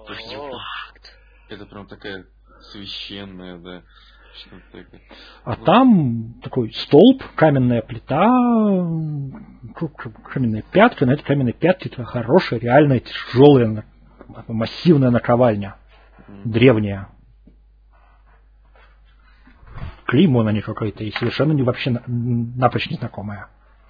Это прям такая священная, да.
А там такой столб, каменная плита, каменная пятка, на этой каменной пятке хорошая, реальная, тяжелая, массивная наковальня, древняя. Клеймо на ней какое-то и совершенно вообще напрочь незнакомое.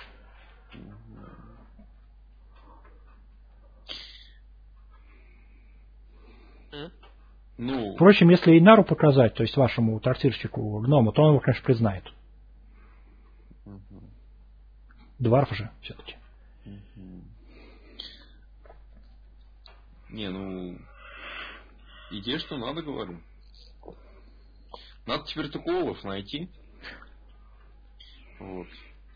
Впрочем, если Эйнару показать, то есть вашему трактирщику гному, то он его, конечно, признает. Дварф же все-таки.
Идея, что надо, говорю. Надо теперь только Олаф найти. Вот.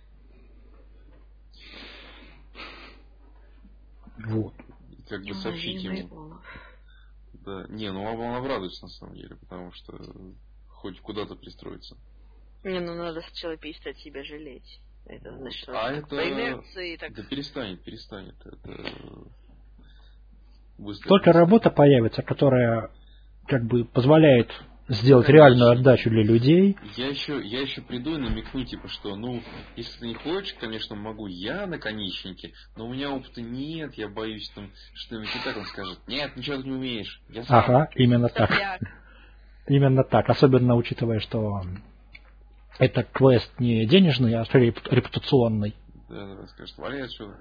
И как бы сообщить ему. Да, он обрадуется на самом деле, потому что хоть куда-то пристроиться.
Надо сначала перестать себя жалеть. Это значит,
это
по инерции так.
Да перестанет. Это быстро.
Только работа появится, которая как бы позволяет сделать реальную отдачу для людей.
Я еще приду и намекну, что, если ты не хочешь, конечно, могу я на-конечнике, но у меня опыта нет, я боюсь, что-нибудь не так. Он скажет: нет, ничего ты не умеешь. Я сам.
Ага, именно так. Именно так. Особенно учитывая, что это квест не денежный, а репутационный.
Да, скажет: валяй отсюда.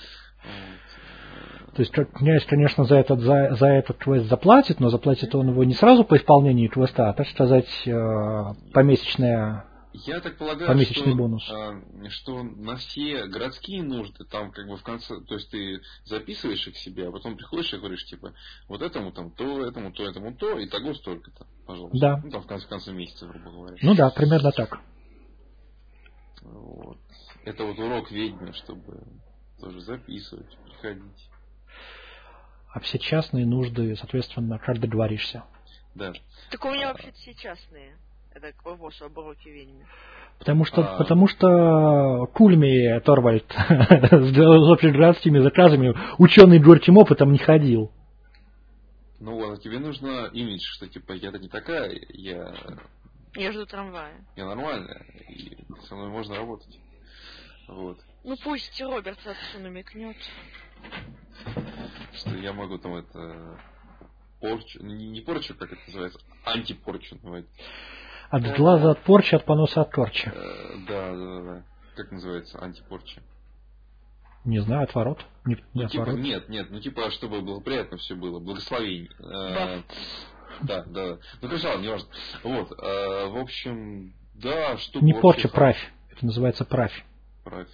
То есть князь, конечно, за этот квест заплатит, но заплатит он его не сразу по исполнению квеста, а, так сказать, помесячный бонус.
Что на все городские нужды, там как бы в конце, то есть ты записываешь их себе, а потом приходишь и говоришь, вот этому там то, этому то, и того столько-то, пожалуйста.
Да.
Там в конце месяца, грубо говоря.
Ну да, примерно так.
Вот. Это вот урок ведьмы, чтобы тоже записывать, приходить.
А все частные нужды, соответственно, как договоришься.
Да.
Так у меня вообще все частные. Это к вопросу об уроке ведьмы.
Потому что Кульми Торвальд с общеградскими заказами ученый горьким опытом не ходил.
А тебе нужно имидж, что я-то не такая, я
жду трамвая.
Я нормальная, и со мной можно работать. Вот.
Пусть Роберт отцу намекнет.
Что я могу порчу, не порчу, как это называется, антипорчу называть.
От глаза от порчи, от поноса от корчи.
Да. Как называется антипорча?
Не знаю, отворот.
Отворот. Нет, чтобы благоприятно все было, благословение. Да. Хорошо, не важно. Вот, в общем, да, что...
Не порча, правь. Это называется правь.
Правь.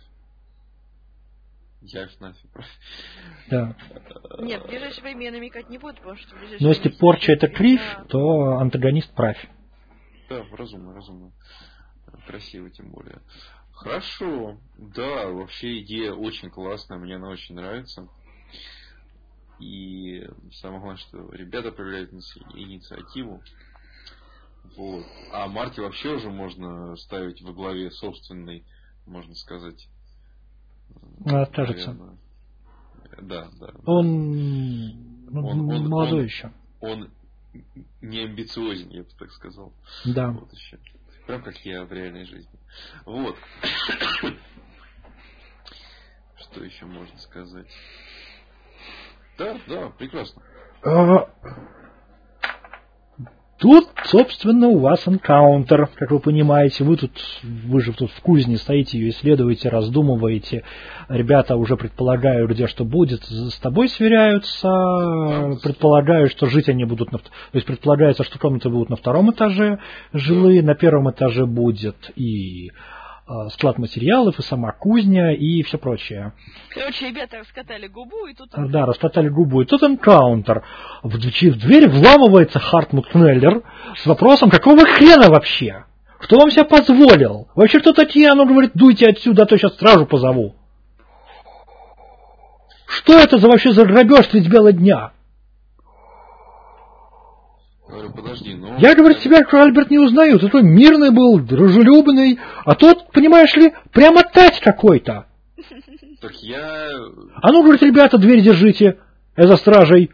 Явь нафиг, правь.
Да.
Нет, в ближайшее время я намекать не буду, потому что...
Но если порча это кривь, то антагонист правь.
Да, разумно. Красиво тем более. Хорошо. Да, вообще идея очень классная, мне она очень нравится. И самое главное, что ребята проявляют инициативу. Вот. А Марти вообще уже можно ставить во главе собственной, можно сказать.
Кажется.
Да.
Он молодой еще.
Он не амбициозен, я бы так сказал.
Да.
Вот еще. Прям как я в реальной жизни. Вот. что еще можно сказать? Да, прекрасно.
Тут, собственно, у вас энкаунтер, как вы понимаете. Вы же тут в кузне стоите, ее исследуете, раздумываете. Ребята уже предполагают, где что будет, с тобой сверяются. Предполагают, что жить они будут то есть предполагается, что комнаты будут на втором этаже жилые, на первом этаже будет и склад материалов, и сама кузня, и все прочее.
Короче, ребята раскатали губу, и тут...
Да, раскатали губу, и тут энкаунтер. В дверь вламывается Хартмут Кнеллер с вопросом, какого хрена вообще? Кто вам себя позволил? Вообще кто такие? Он говорит, дуйте отсюда, а то сейчас стражу позову. Что это вообще за грабеж средь бела дня?
Подожди,
Я, говорит, тебя, Альберт, не узнаю. Ты мирный был, дружелюбный, а тот, понимаешь ли, прямо тать какой-то.
Так я...
А ну, говорит, ребята, дверь держите, за стражей.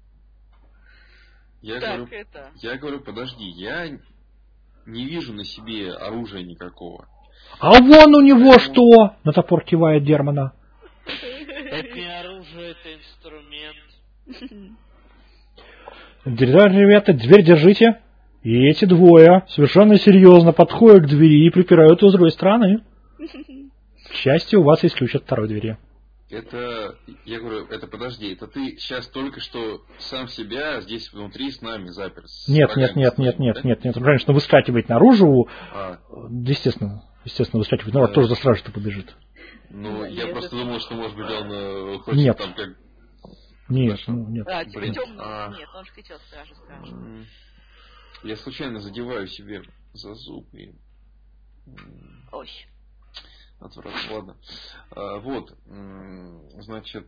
Я говорю, подожди, я не вижу на себе оружия никакого.
А вон у него что? На топор кивает Дермана.
Это не оружие, это инструмент.
Ребята, дверь держите. И эти двое совершенно серьезно подходят к двери и припирают ее с другой стороны. К счастью, у вас исключат второй двери.
Я говорю, подожди, это ты сейчас только что сам себя здесь внутри с нами запер? Нет.
Конечно, выскакивать наружу, естественно, выскакивать наружу, тоже за стражей-то побежит.
Я просто думал, что, может быть, он хочет там как...
Нет.
Нет, он же хотел стражу.
Я случайно задеваю себе за зуб и...
Ой.
Отвратно, ладно. Значит...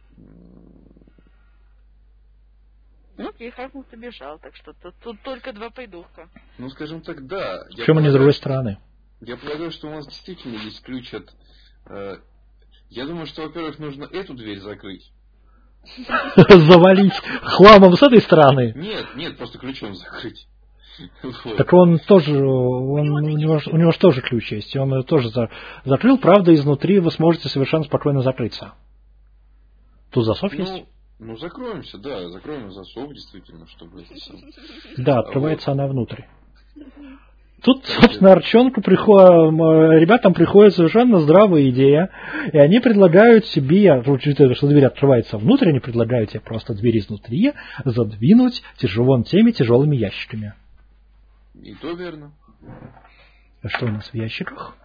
И Хартмут убежал, так что тут только два придурка.
Скажем так, да.
Причем они с другой стороны.
Я полагаю, что у нас действительно есть ключ от... Я думаю, что, во-первых, нужно эту дверь закрыть.
Завалить хламом с этой стороны?
Нет, просто ключом закрыть.
Так он тоже, у него же тоже ключ есть, и он тоже закрыл, правда, изнутри вы сможете совершенно спокойно закрыться. Тут засов есть?
Закроемся, да, закроем засов, действительно, чтобы...
Да, открывается она внутрь. Тут, собственно, ребятам приходит совершенно здравая идея, и они предлагают себе, учитывая, что дверь открывается внутрь, они предлагают себе просто дверь изнутри задвинуть теми тяжелыми ящиками.
И то верно.
А что у нас в ящиках?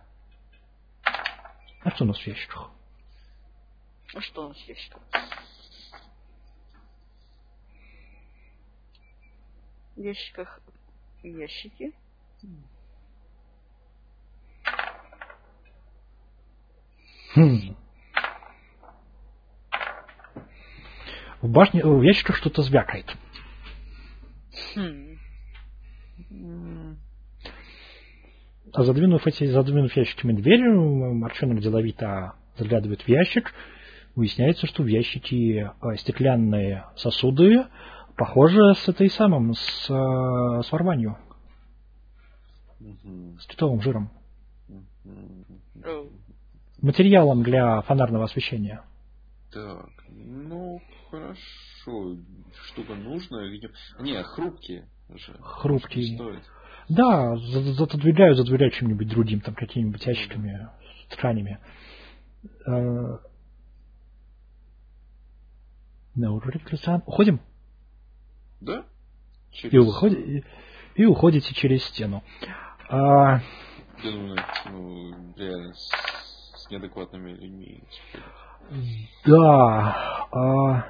А что у нас в ящиках? В ящиках ящики.
В ящиках что-то звякает. А задвинув ящиками дверь, Марчонок деловито заглядывает в ящик. Выясняется, что в ящике стеклянные сосуды, похожие с варванью. С китовым жиром. Материалом для фонарного освещения.
Так, хорошо. Штука нужная, видимо. Хрупкие же.
Хрупкие. Да, задвигают чем-нибудь другим, там какими-нибудь ящиками, тканями. Уходим?
Да.
И уходите через стену.
Я думаю, реально с неадекватными людьми.
Да.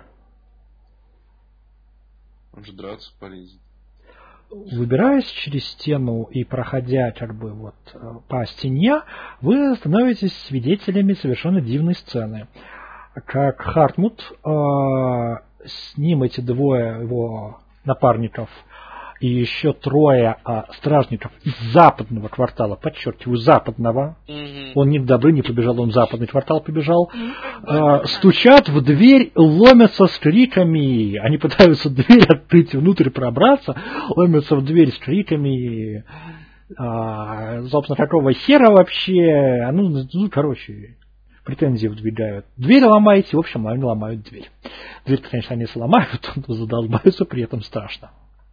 Он же драться полезет.
Выбираясь через стену и проходя по стене, вы становитесь свидетелями совершенно дивной сцены. Как Хартмут, с ним эти двое его напарников и еще трое стражников из западного квартала, подчеркиваю, западного, он не к Добры не побежал, он в западный квартал побежал, стучат в дверь, ломятся с криками, они пытаются дверь открыть, внутрь пробраться, ломятся в дверь с криками, собственно, какого хера вообще, претензии выдвигают. Дверь ломаете, в общем, они ломают дверь. Дверь, конечно, они сломают, но задолбаются при этом страшно.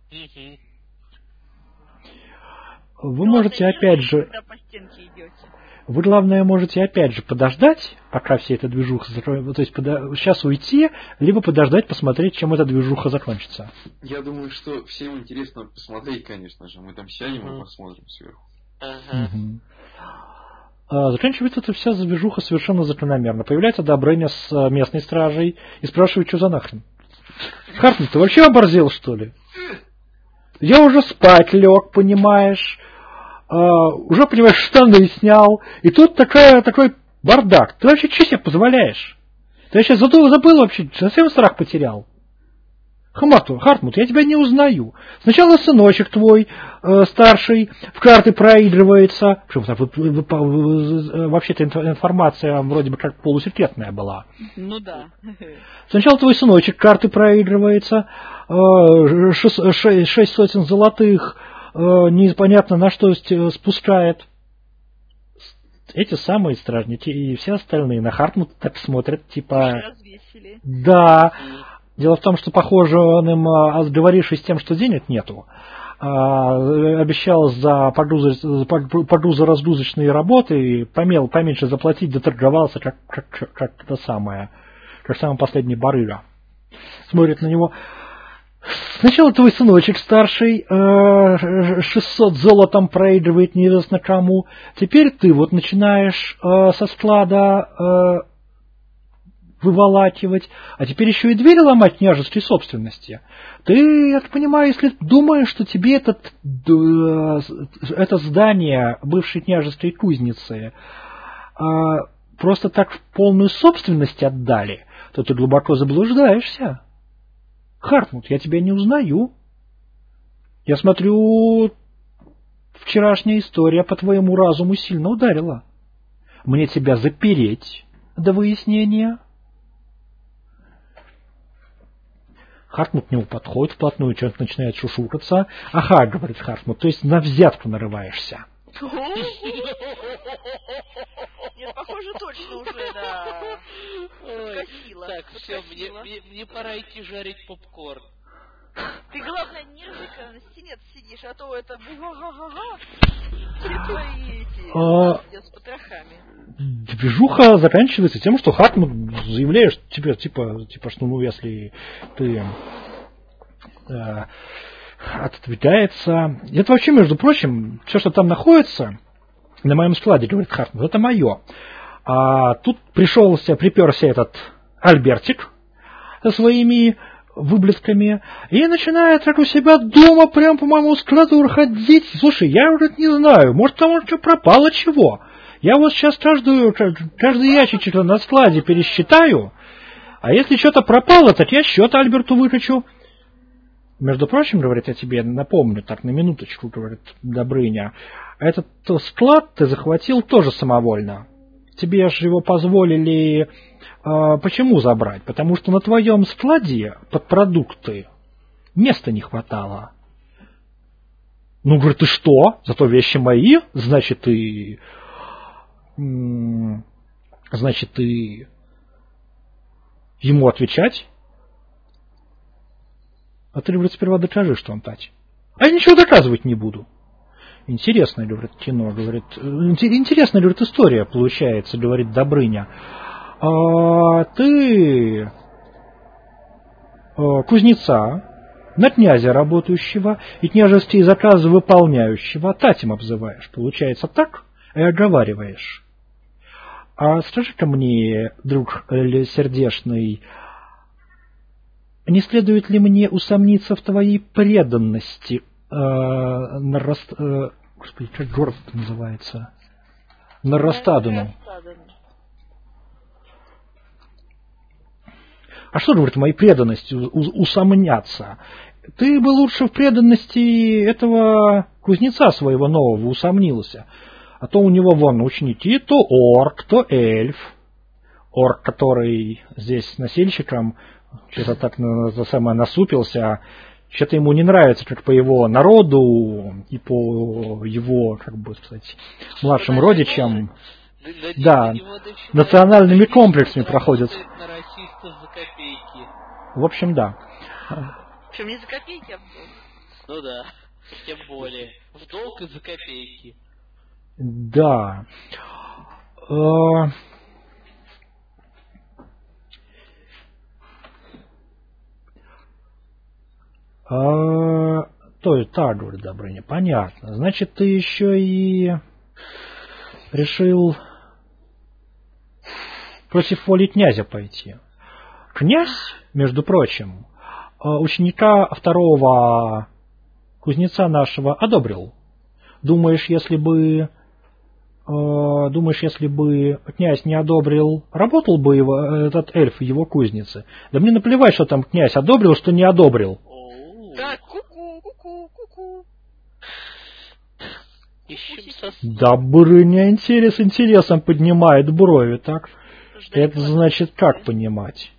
Вы можете опять же...
По стенке идете.
Вы, главное, можете опять же подождать, пока вся эта движуха закончится. То есть сейчас уйти, либо подождать, посмотреть, чем эта движуха закончится.
Я думаю, что всем интересно посмотреть, конечно же. Мы там сядем и посмотрим сверху.
Заканчивается эта вся движуха совершенно закономерно. Появляется Добрыня с местной стражей и спрашивает, что за нахрен. Хартмут, ты вообще оборзел, что ли? Я уже спать лег, понимаешь. Уже, понимаешь, штаны снял. И тут такой бардак. Ты вообще что себе позволяешь? Ты вообще забыл вообще, совсем страх потерял. Хартмут, я тебя не узнаю. Сначала сыночек твой, старший, в карты проигрывается. Вообще-то информация вроде бы как полусекретная была.
Ну да.
Сначала твой сыночек карты проигрывается, 6 сотен золотых, непонятно на что спускает. Эти самые стражники и все остальные на Хартмут так смотрят, типа...
Развесили.
Да. Дело в том, что, похоже, он им, сговорившись с тем, что денег нету, обещал за погрузо-разгрузочные работы поменьше заплатить, доторговался, как это самое, как самый последний барыга. Смотрит на него. Сначала твой сыночек старший 600 золотом проигрывает неизвестно кому. Теперь ты вот начинаешь со склада выволакивать, а теперь еще и двери ломать княжеской собственности. Ты, я так понимаю, если думаешь, что тебе это здание бывшей княжеской кузницы просто так в полную собственность отдали, то ты глубоко заблуждаешься. Хартмут, я тебя не узнаю. Я смотрю, вчерашняя история по твоему разуму сильно ударила. Мне тебя запереть до выяснения. Хартмут к нему подходит вплотную, что-то начинает шушукаться. Ага, говорит Хартмут, то есть на взятку нарываешься.
Нет, похоже, точно уже, да. Подкосило.
Так, все, мне пора идти жарить попкорн.
Ты, главное, не ржи, когда на стене сидишь, а то это... Все твои эти... с потрохами.
Движуха заканчивается тем, что Хартмут заявляешь тебе, типа, что, ну, если ты отодвигается... Это вообще, между прочим, все, что там находится на моем складе, говорит Хартмут, это мое. А тут приперся этот Альбертик со своими выблесками и начинает как у себя дома прям по моему складу ходить. Слушай, я уже не знаю, может там что пропало чего. Я вот сейчас каждый ящичек на складе пересчитаю, а если что-то пропало, так я счет Альберту выкачу. Между прочим, говорит, я тебе напомню, так на минуточку, говорит Добрыня, этот склад ты захватил тоже самовольно. Тебе же его позволили... Почему забрать? Потому что на твоем складе под продукты места не хватало. Ну, говорит, ты что? Зато вещи мои? Значит, ты ему отвечать? А ты, говорит, сперва докажи, что он тать. А я ничего доказывать не буду. Интересное, говорит, кино, говорит. Интересная, говорит, история получается, говорит Добрыня. Ты кузнеца, на князя работающего и княжеские заказы выполняющего татем обзываешь. Получается так и оговариваешь. А скажи-ка мне, друг сердечный, не следует ли мне усомниться в твоей преданности Господи, как город называется? Нарастадуну. А что, говорит, моей преданности усомняться? Ты бы лучше в преданности этого кузнеца своего нового усомнился. А то у него вон ученики, то орк, то эльф. Орк, который здесь носильщиком, что-то так насупился, что-то ему не нравится, как по его народу и по его, как бы сказать, младшим родичам. Да,
него начинают
национальными
говорить,
комплексами
что
проходят.
работает на расистов за копейки.
В общем, да.
Причем не за копейки, а в долг.
Ну да, тем более. В долг и за копейки.
Да. То есть, так, говорит Добрыня, понятно. Значит, ты еще и решил против воли князя пойти. Князь, между прочим, ученика второго кузнеца нашего одобрил. Думаешь, если бы князь не одобрил, работал бы этот эльф в его кузнице? Да мне наплевать, что там князь одобрил, что не одобрил.
Так, ку-ку.
Ищем сосну.
Добрыня интересом поднимает брови, так? Это значит, как понимать?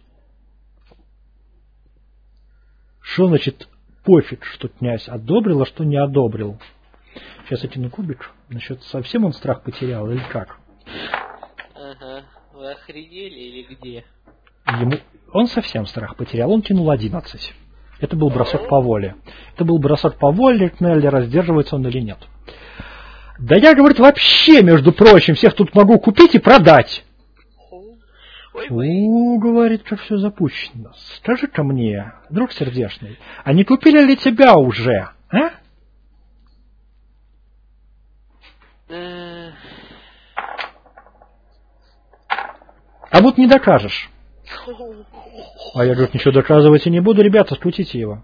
Что значит пофиг, что князь одобрил, а что не одобрил? Сейчас я тяну кубик. Насчет совсем он страх потерял или как?
Ага. Вы охренели или где?
Он совсем страх потерял. Он тянул 11. Это был бросок по воле. Это был бросок по воле, Кнеллера, сдерживается он или нет. Да я, говорит, вообще, между прочим, всех тут могу купить и продать. Говорит, как все запущено. Скажи-ка мне, друг сердечный, а не купили ли тебя уже, а? А вот не докажешь. А я, говорит, ничего доказывать и не буду, ребята, скрутите его.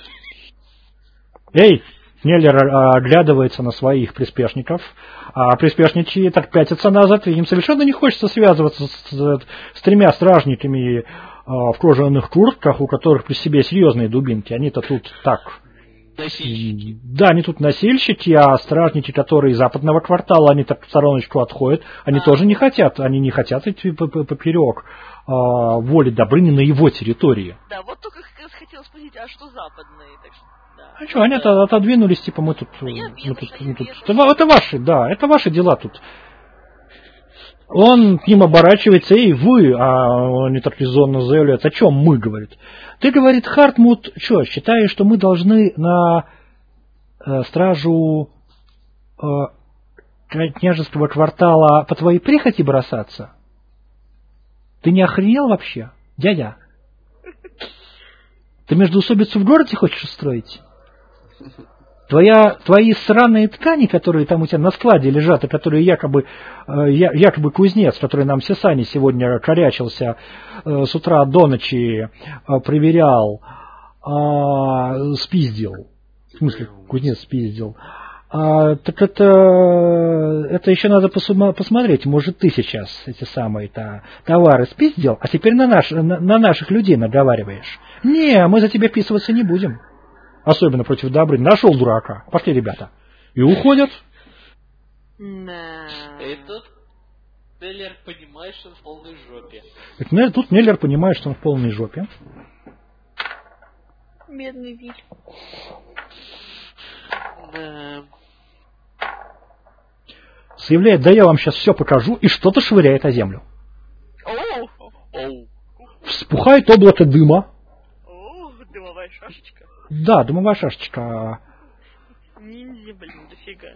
Эй! Кнеллер оглядывается на своих приспешников, а приспешники так пятятся назад, и им совершенно не хочется связываться с тремя стражниками в кожаных куртках, у которых при себе серьезные дубинки. Они-то тут так...
Носильщики.
Да, они тут носильщики, а стражники, которые из западного квартала, они так в стороночку отходят, они тоже не хотят, они не хотят идти поперек воли Добрыни на его территории.
Да, вот только как раз хотела спросить, а что западные? Так что, да.
А что, они отодвинулись, типа мы тут... Это ваши, да, это ваши дела тут. Он к ним оборачивается, эй, вы, а они так резонно заявляют, о чем мы, говорит. Ты, говорит, Хартмут, что, считаешь, что мы должны на стражу княжеского квартала по твоей прихоти бросаться? Ты не охренел вообще, дядя? Ты междоусобицу в городе хочешь устроить? Твои сраные ткани, которые там у тебя на складе лежат, и которые якобы кузнец, который нам все сани сегодня корячился с утра до ночи, проверял, спиздил. В смысле, кузнец спиздил. Так это еще надо посмотреть. Может, ты сейчас эти самые-то товары спиздил, а теперь на наших людей наговариваешь. Не, мы за тебя вписываться не будем. Особенно против Добрыни. Нашел дурака. Пошли, ребята. И уходят.
И тут Кнеллер понимает, что он в полной жопе.
Тут Кнеллер понимает, что он в полной жопе.
Бедный Виль.
Заявляет, да я вам сейчас все покажу, и что-то швыряет о землю. Вспухает облако дыма.
Дымовая шашечка.
Да, дымовая шашечка.
Ниндзя, блин, дофига.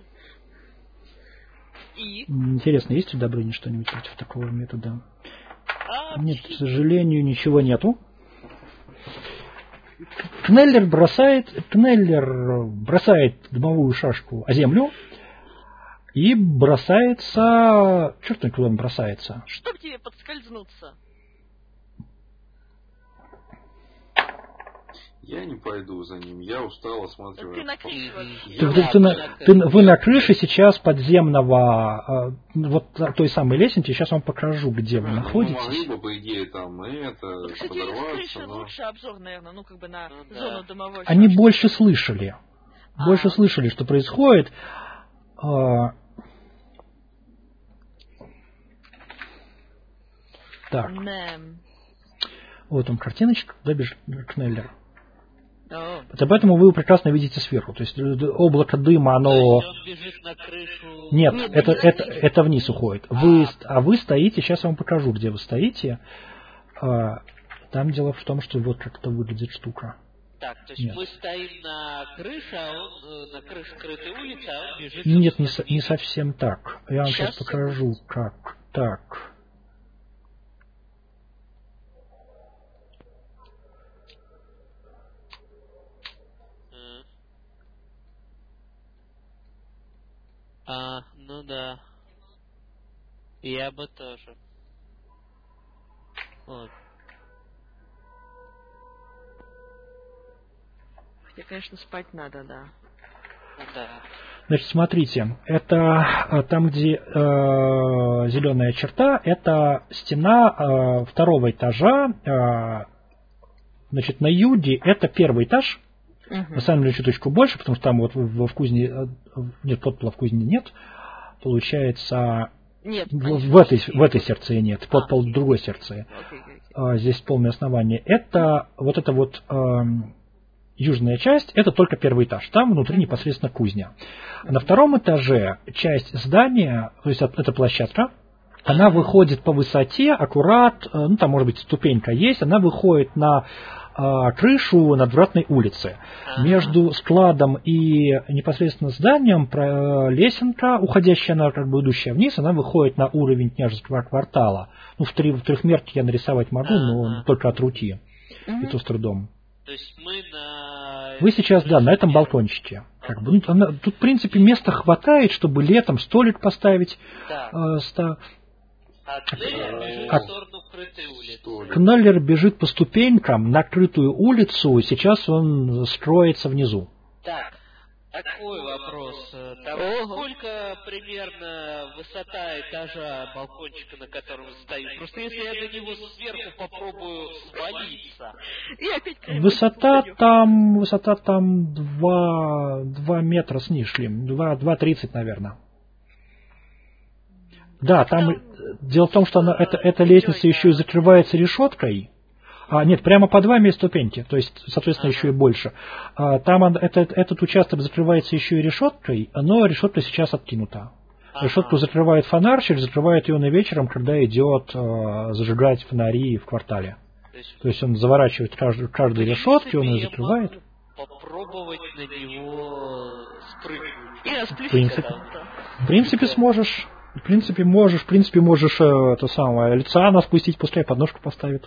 И?
Интересно, есть у Добрыни что-нибудь против такого метода? Нет, к сожалению, ничего нету. Кнеллер бросает дымовую шашку о землю и бросается... Черт, куда он бросается?
Чтоб тебе подскользнуться.
Я не пойду за ним, я устал осматривать.
Ты на крыше вообще.
Вы на крыше сейчас подземного, вот той самой лестницы, сейчас вам покажу, где вы находитесь.
Могли бы, по идее, там это,
Кстати,
подорваться,
крыша
но...
лучше обзор, наверное, ну как бы на зону дымовой
Они
шашки.
больше слышали. Больше слышали, что происходит. Так. Вот он, картиночка, да, бежит Кнеллер. Поэтому вы его прекрасно видите сверху. То есть облако дыма, оно...
Он бежит на крышу.
Нет, это вниз уходит. Вы стоите, сейчас я вам покажу, где вы стоите. Там дело в том, что вот как это выглядит штука.
Так, то есть мы стоим на крыше, а он на крыше крытой улицы, а он бежит...
Нет, не совсем так. Я вам сейчас покажу, как. Так.
Ну да. Я бы тоже. Вот.
Хотя, конечно, спать надо, да.
Да.
Значит, смотрите, это там, где зеленая черта, это стена второго этажа. Значит, на юге это первый этаж. На самом деле чуточку больше, потому что там вот в кузне нет, подпола в кузне нет. Получается,
нет,
в этой сердце нет, подпол в другой сердце. Здесь полное основание. Это вот южная часть, это только первый этаж. Там внутри непосредственно кузня. На втором этаже часть здания, то есть это площадка, она выходит по высоте, аккурат, ну там может быть ступенька есть, она выходит на крышу надвратной улицы. Между складом и непосредственно зданием лесенка, уходящая, она как бы идущая вниз, она выходит на уровень княжеского квартала. Ну, в трехмерке я нарисовать могу, но только от руки. И то с трудом.
То есть мы на...
Вы сейчас, да, на этом балкончике. Как бы, тут, в принципе, места хватает, чтобы летом столик поставить.
Да. Кнеллер бежит в сторону крытой улицы.
Кнеллер бежит по ступенькам на крытую улицу, сейчас он строится внизу.
Так, такой вопрос. Там сколько примерно высота этажа балкончика, на котором стою? Просто если я на него сверху попробую свалиться.
Высота там 2 метра с лишним, 2,30, наверное. Да, там дело в том, что эта лестница еще и закрывается решеткой. Нет, прямо по 2 места ступеньки, то есть, соответственно, еще и больше. Там этот участок закрывается еще и решеткой, но решетка сейчас откинута. Решетку закрывает фонарщик, закрывает ее на вечером, когда идет зажигать фонари в квартале. То есть он заворачивает каждой решетки, он ее закрывает.
Попробовать на него спрыгнуть.
В принципе, сможешь. В принципе, можешь это самое, Люциана спустить, пускай подножку поставит.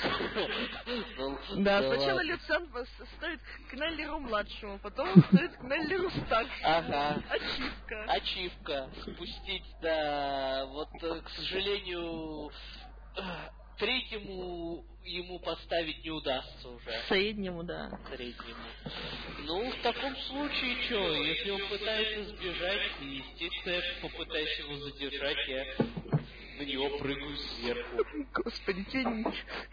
Да, сначала Люциан стоит к Кнеллеру младшему, потом он стоит к Кнеллеру старшему.
Ага.
Ачивка.
Спустить, да. Вот, к сожалению, третьему ему поставить не удастся уже.
Среднему, да.
Ну, в таком случае, что, если он пытается сбежать, естественно, я попытаюсь его задержать, я на него прыгаю сверху.
Господи, тянись.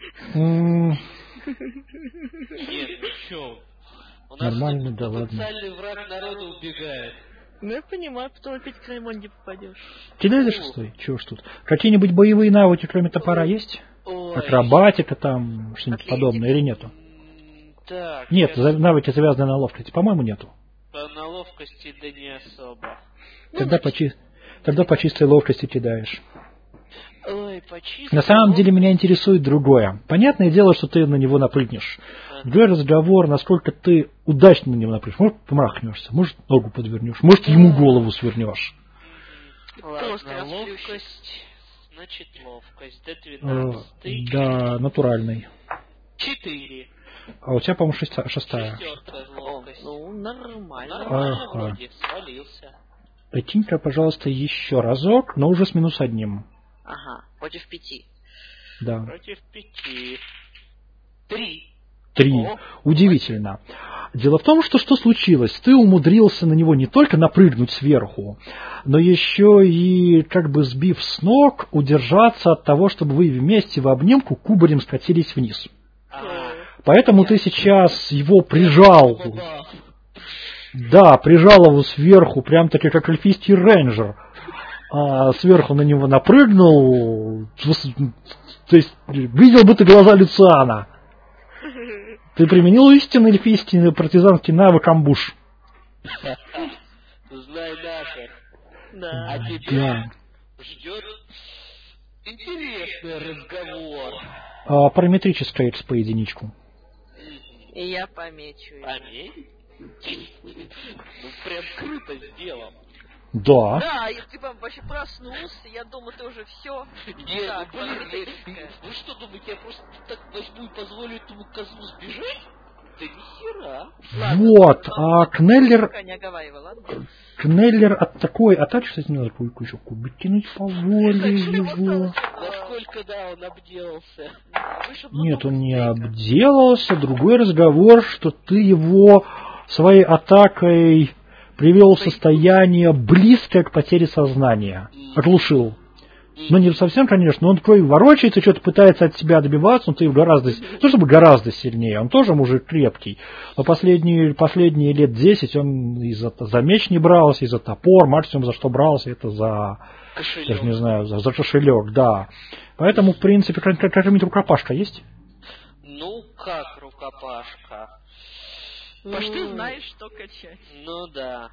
Нет, ну что? У нас
нормально, да ладно.
потенциальный враг народа убегает.
Ну, я понимаю, потом опять к Раймон не попадешь.
Кидай за 6, чего ж тут? Какие-нибудь боевые навыки, кроме топора, есть? Акробатика там, что-нибудь подобное, или нету?
Так,
нет, навыки завязаны на ловкости, по-моему, нету.
На ловкости, да не особо.
Тогда по чистой ловкости кидаешь.
Ой, по чистой
На самом деле меня интересует другое. Понятное дело, что ты на него напрыгнешь. Другой разговор, насколько ты удачно на него напрыгнешь. Может, помахнешься, может, ногу подвернешь, может, ему голову свернешь.
Ладно, ловкость, значит, ловкость. D12.
Да, натуральный.
4.
А у тебя, по-моему, 6.
Ну,
нормально вроде, свалился.
Прикинь-ка, пожалуйста, еще разок, но уже с -1.
Ага, против 5.
Да.
Против 5. 3.
Удивительно. Дело в том, что случилось? Ты умудрился на него не только напрыгнуть сверху, но еще и, как бы сбив с ног, удержаться от того, чтобы вы вместе в обнимку кубарем скатились вниз. Поэтому ты сейчас его прижал. Да, прижал его сверху, прям таки как эльфийский рейнджер. Сверху на него напрыгнул. То есть, видел бы ты глаза Люциана. Ты применил истинный эльфийский партизанский навык амбуш.
Знай наших.
Да.
А тебя
Да.
ждет интересный разговор.
Параметрическая XP единичку.
И я помечу.
Аминь. Ну, прям круто сделал.
Да.
Да, и ты вообще проснулся, я думаю, ты уже все.
Нет,
Так,
ну, блин,
параметрическая.
вы что думаете, я просто так возьму и позволю этому козлу сбежать? Да нихера.
Вот, а Кнеллер
Пока не оговаривай, ладно?
от такой атаки, кстати, надо еще выкинуть по воле его.
Насколько, да, он обделался.
Нет, он не обделался. Другой разговор, что ты его своей атакой привел в состояние близкое к потере сознания. Оглушил. Ну, не совсем, конечно, но он такой ворочается, что-то пытается от себя добиваться, но ты гораздо, ну, чтобы гораздо сильнее. Он тоже мужик крепкий. Но последние лет 10 он за меч не брался, и за топор, максимум за что брался, это за
Кошелек.
даже не знаю, за кошелек, да. Поэтому, в принципе, какая-нибудь рукопашка есть?
Ну, как рукопашка?
Потому что ты знаешь, что качать.
Ну да.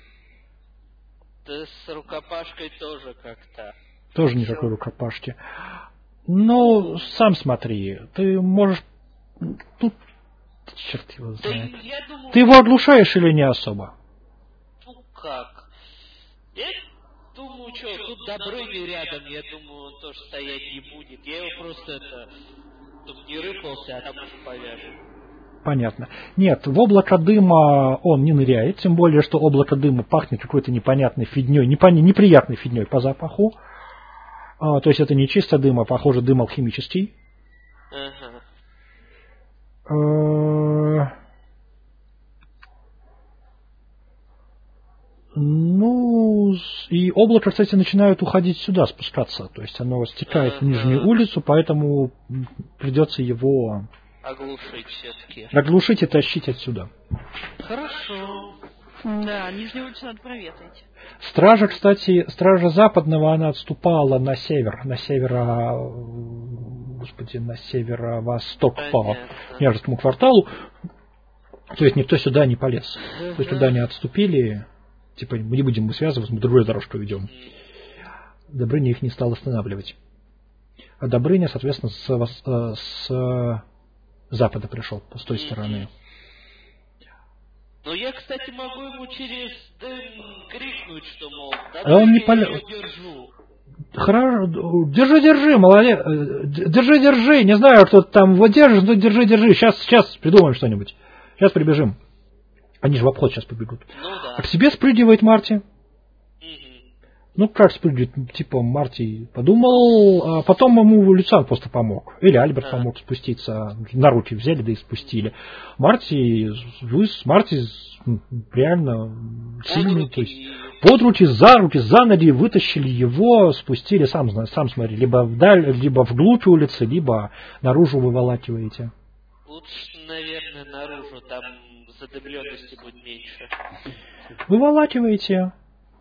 Ты с рукопашкой тоже как-то.
Тоже никакой рукопашки. Но сам смотри, ты можешь... Тут черт его
Да
знает.
я думаю,
Ты его оглушаешь или не особо?
ну как? Я думаю, что, тут Добрыня рядом, я думаю, он тоже стоять не будет. Я его просто чтобы не рыпался, а там уже повяжем.
Понятно. Нет, в облако дыма он не ныряет, тем более, что облако дыма пахнет какой-то непонятной фигней, неприятной фигней по запаху. То есть это не чисто дым, а похоже дым алхимический.
Ага.
Ну, и облако, кстати, начинает уходить сюда, спускаться. То есть оно стекает в нижнюю улицу, поэтому придется его
Оглушить все-таки.
оглушить и тащить отсюда.
Хорошо.
Да, нижнюю улицу надо проветрить.
Стража, кстати, стража западного, она отступала на север, на северо-восток по княжескому кварталу. То есть никто сюда не полез. То есть туда не отступили. Типа, не будем мы связываться, мы другую дорожку ведем. Добрыня их не стал останавливать. А Добрыня, соответственно, с запада пришел, с той стороны.
Ну, я, кстати, могу ему через дым крикнуть, что, мол,
А он не
я
полез.
его держу.
Хорошо, держи, молодец. Держи. Не знаю, кто там его держит, но держи. Сейчас придумаем что-нибудь. Сейчас прибежим. Они же в обход сейчас побегут.
Ну да.
А к себе спрыгивает Марти.
Мгм.
Ну, как спрыгивает? Типа, Марти подумал, а потом ему Люциан просто помог. Или Альберт помог спуститься. На руки взяли, да и спустили. Марти реально сильный. То есть, под руки, за ноги вытащили его, спустили, сам смотри, либо вдаль, либо вглубь улицы, либо наружу выволакиваете.
Лучше, наверное, наружу, там задымленности будет меньше.
Выволакиваете.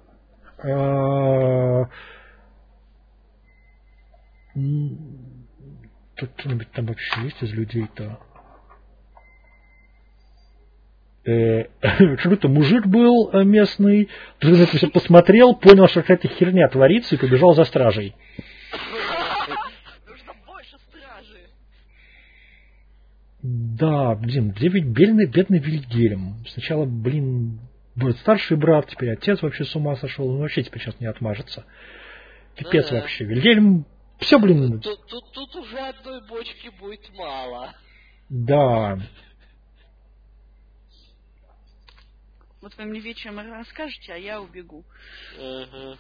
Тут кто-нибудь там вообще есть из людей-то? Какой-то мужик был местный, все посмотрел, понял, что какая-то херня творится, и побежал за стражей.
Нужно больше стражи.
Да, где ведь бедный Вильгельм? Сначала, старший брат, теперь отец вообще с ума сошел, он вообще теперь сейчас не отмажется. Пипец вообще. Вильгельм, все,
Тут уже одной бочки будет мало.
Да.
Вот вы мне вечером расскажете, а я убегу.
Ага.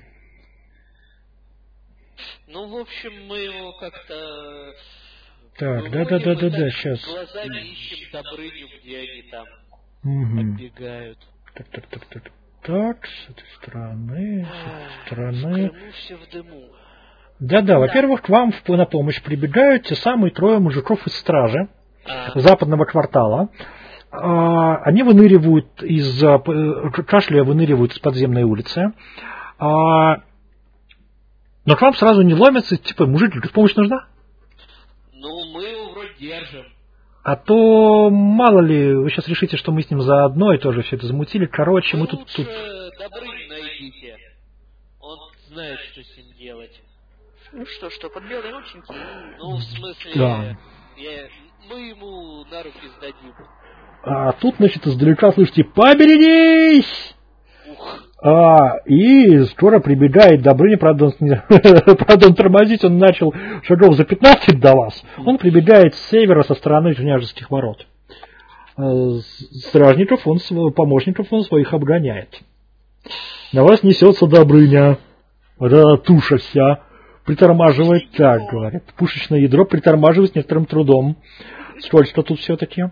Ну, в общем, мы его как-то...
Так, да, сейчас.
Глазами ищем Добрыню, где они там подбегают.
Так, с этой стороны,
В Крыму все в дыму.
Да, во-первых, к вам на помощь прибегают те самые трое мужиков из стражи западного квартала. Они выныривают кашляя выныривают из подземной улицы. Но к вам сразу не ломятся, типа, мужик, помощь нужна?
Ну, мы его вроде держим.
А то, мало ли, вы сейчас решите, что мы с ним заодно и тоже все это замутили. Короче, мы тут...
Добрыню найдите. Он знает, что с ним делать.
Ну что, под белые рученьки?
Ну, в смысле,
Да.
мы ему на руки сдадим.
А тут, значит, издалека слышите: «Поберегись!»
Ух.
И скоро прибегает Добрыня, правда, он тормозить, он начал шагов за 15 до вас. Он прибегает с севера, со стороны княжеских ворот. Стражников, помощников он своих обгоняет. На вас несется Добрыня. Вот эта туша вся притормаживает, так говорят. Пушечное ядро притормаживает с некоторым трудом. Сколько тут все-таки.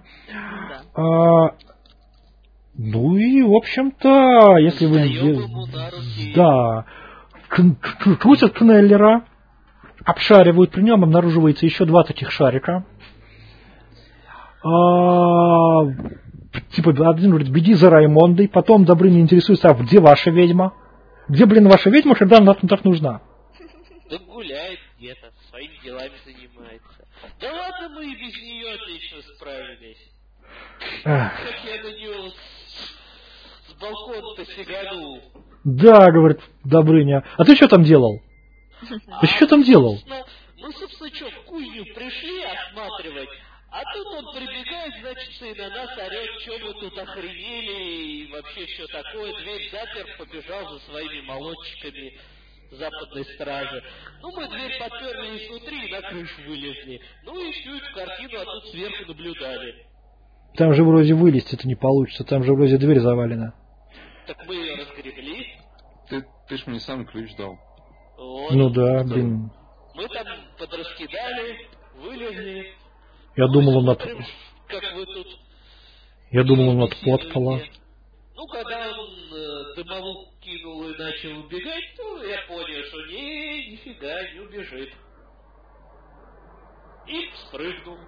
Ну и, в общем-то, если вы... Да. Крутят Кнеллера, обшаривают, при нем обнаруживается еще 2 таких шарика. Типа, один говорит: «Беги за Раймондой». Потом Добрыня интересуется: «А где ваша ведьма? Где, ваша ведьма, когда она так нужна?»
Да гуляет где-то, своими делами занимается. Да ладно, мы и без нее отлично справились. Как я на нее с балкона-то сиганул.
Да, говорит Добрыня. А ты что там делал? Ты что там делал?
Ну, собственно, что, в кузню пришли осматривать, а тут он прибегает, значит, и на нас орет, что мы тут охренели, и вообще все такое. Дверь запер, побежал за своими молодчиками западной стражи. Ну, мы дверь подперли изнутри и на крышу вылезли. Ну, и всю эту картину оттуда сверху наблюдали.
Там же вроде вылезти-то не получится, там же вроде дверь завалена.
Так мы ее разгребли.
Ты ж мне сам ключ дал.
Вот.
Ну да, блин.
Мы там подраскидали, вылезли.
Я думал, он от...
Как вы тут...
Я думал, он от подпола.
Ну, когда он дымову кинул и начал убегать, то я понял, что нифига не убежит. И спрыгнул.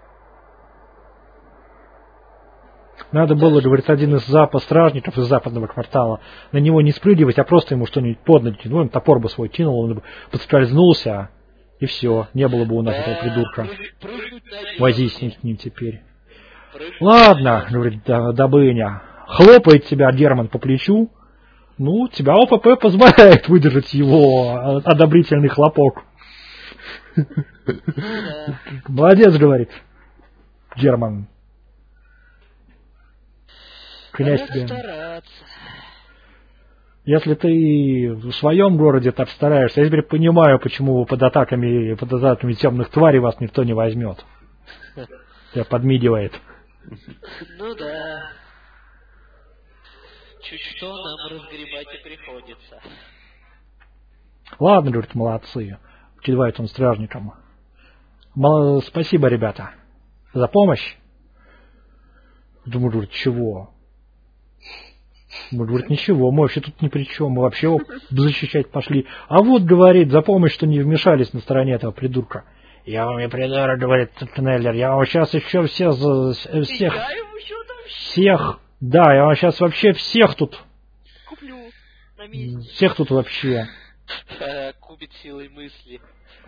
Надо было, говорит, один из стражников из западного квартала, на него не спрыгивать, а просто ему что-нибудь под ноги. Ну, он топор бы свой кинул, он бы подскользнулся, и все. Не было бы у нас этого придурка. Возись с ним теперь. Ладно, говорит Добыня. Хлопает тебя Герман по плечу. Ну, тебя ОПП позволяет выдержать его одобрительный хлопок. Молодец, говорит Герман. Князь тебе. Если ты в своем городе так стараешься, я теперь понимаю, почему под атаками темных тварей вас никто не возьмет. Тебя подмигивает.
Ну да. Чуть что нам разгребать и приходится.
Ладно, говорит, молодцы. Кидывает он стражникам. Спасибо, ребята, за помощь. Думаю, говорит, чего? Мы, говорит, ничего, мы вообще тут ни при чем, мы вообще его защищать пошли. А вот, говорит, за помощь, что не вмешались на стороне этого придурка. Я вам не придурок, говорит Кнеллер, я вам сейчас еще всех, да, я вам сейчас вообще всех тут
куплю на месте.
Всех тут вообще.
Купит силой мысли.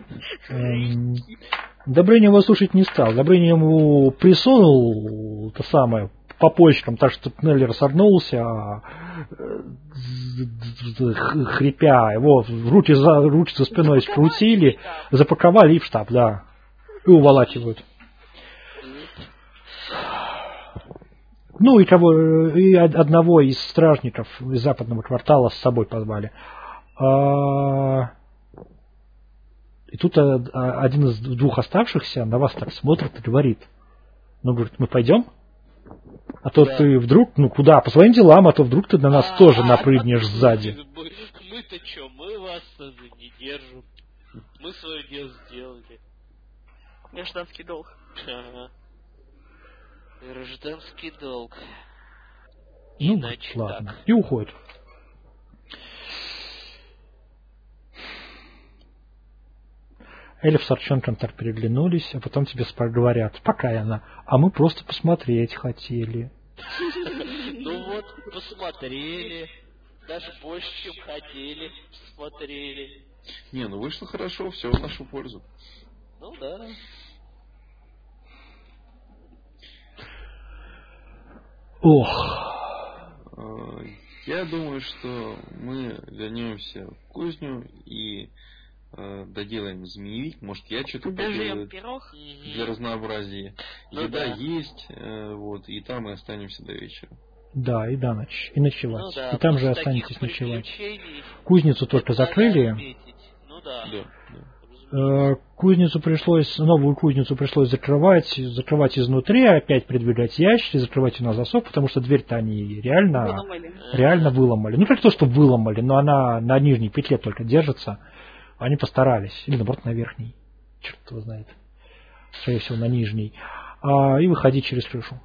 Добрыня его слушать не стал. Добрыня ему присунул то самое по почкам, так что Кнеллер согнулся, хрипя. Его руки за спиной скрутили, запаковали и в штаб, да. И уволакивают. Ну и одного из стражников из западного квартала с собой позвали. И тут один из 2 оставшихся на вас так смотрит и говорит: ну, говорит, мы пойдем? А то ты вдруг, ну куда, по своим делам, а то вдруг ты на нас тоже напрыгнешь сзади.
Мы-то что, мы вас не держим. Мы свое дело сделали.
Гражданский долг.
Ага. Гражданский долг.
Ну,
иначе
ладно.
Так.
И уходит. Эльф с Арчонком так переглянулись, а потом тебе говорят, пока она, а мы просто посмотреть хотели.
Ну вот, посмотрели. Даже больше, чем хотели, посмотрели.
Не, ну вышло хорошо, все в нашу пользу.
Ну да.
Я думаю, что мы вернемся в кузню и доделаем змеевик. Может, я что-то поделаю
пирог
для разнообразия. Еда есть, вот, и там мы останемся до вечера.
Да, и до ночи. И ночевать.
Ну да,
и там же
после таких
останетесь ночевать.
приключений
Кузницу только
это
закрыли.
надо отметить. Ну да.
Новую кузницу пришлось закрывать изнутри, опять придвигать ящики, закрывать ее на засов, потому что дверь-то они реально выломали. Ну, как то, что выломали, но она на нижней петле только держится. Они постарались. Или, наоборот, на верхней. Черт его знает. Скорее всего, на нижней. И выходить через крышу.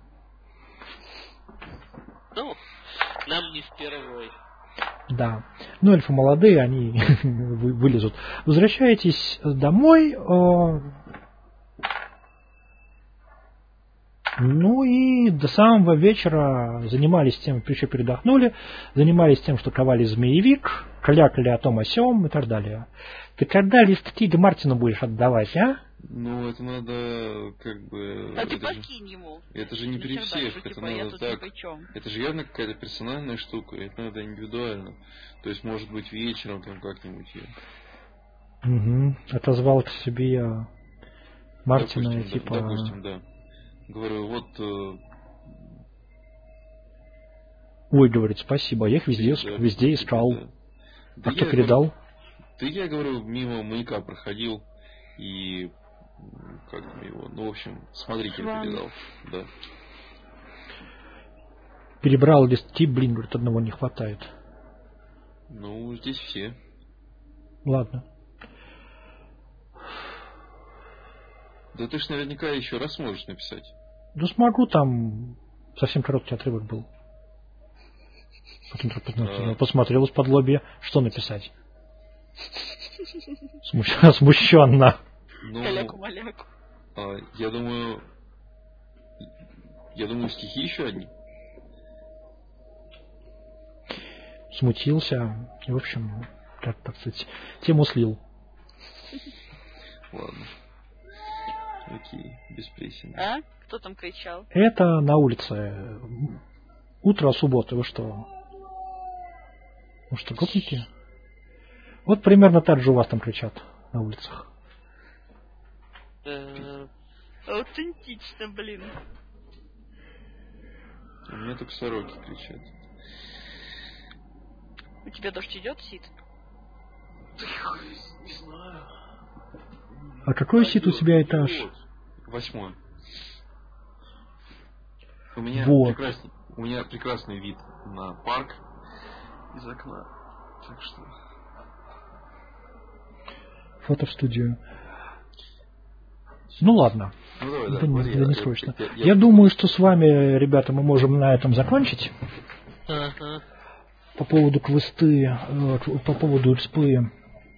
Ну, нам не впервой.
Да. Ну, эльфы молодые, они вылезут. Возвращаетесь домой. Ну и до самого вечера занимались тем, еще передохнули, занимались тем, что ковали змеевик, калякали о том о сём и так далее. Ты когда листки Мартину будешь отдавать, а?
Ну, это надо как бы...
А ты подкинь ему.
Это же не при всех, это надо так. Это же явно какая-то персональная штука, это надо индивидуально. То есть, может быть, вечером там как-нибудь я.
Отозвал к себе Мартина, типа...
Допустим, да. Говорю, вот...
Ой, говорит, спасибо, я их везде искал.
Да.
А кто передал?
Я говорю, мимо маяка проходил и... Как там его? Ну, в общем, смотрите, передал. Да.
Перебрал листки, блин, говорит, одного не хватает.
Ну, здесь все.
Ладно.
Да ты ж наверняка еще раз сможешь написать.
Да смогу, там совсем короткий отрывок был. Посмотрел из-под лобья, что написать. Смущенно.
Каляку-маляку.
Я думаю, стихи еще одни.
Смутился. И, в общем, так сказать, тему слил.
Ладно. Окей, без прессинга.
А? Кто там кричал?
Это на улице. Утро субботы. Вы что? Вы что, гопники? Вот примерно так же у вас там кричат на улицах.
Аутентично, блин.
У меня только сороки кричат.
У тебя дождь идет, Сид?
Не знаю.
А какой Сид у тебя этаж?
8. У меня прекрасный вид на парк из окна. Так что...
Фото в студию. Ну ладно.
Ну,
давай, не срочно. Я думаю, что с вами, ребята, мы можем на этом закончить. По поводу квесты, по поводу экспы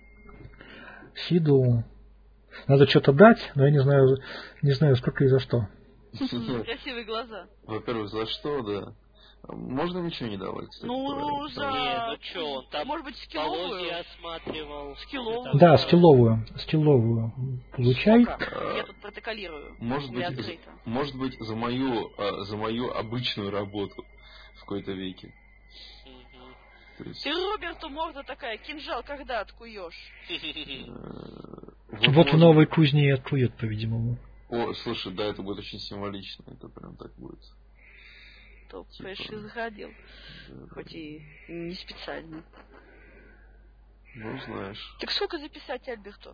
Сиду. Надо что-то дать, но я не знаю, сколько и за что.
Красивые глаза.
Во-первых, за что, да. Можно ничего не давать, кстати.
Ну,
за... что, он там
может быть, скилловую?
Осматривал.
Скилловую?
Да, скилловую. Получай.
Я тут протоколирую.
Может быть, за мою обычную работу в какой-то веке.
Ты Роберту морда такая, кинжал когда откуешь?
Вот в новой кузне и откует, по-видимому.
О, слушай, да, это будет очень символично. Это прям так будет.
Топ, конечно, заходил. Хоть и не специально.
Ну, знаешь.
Так сколько записать Альберту?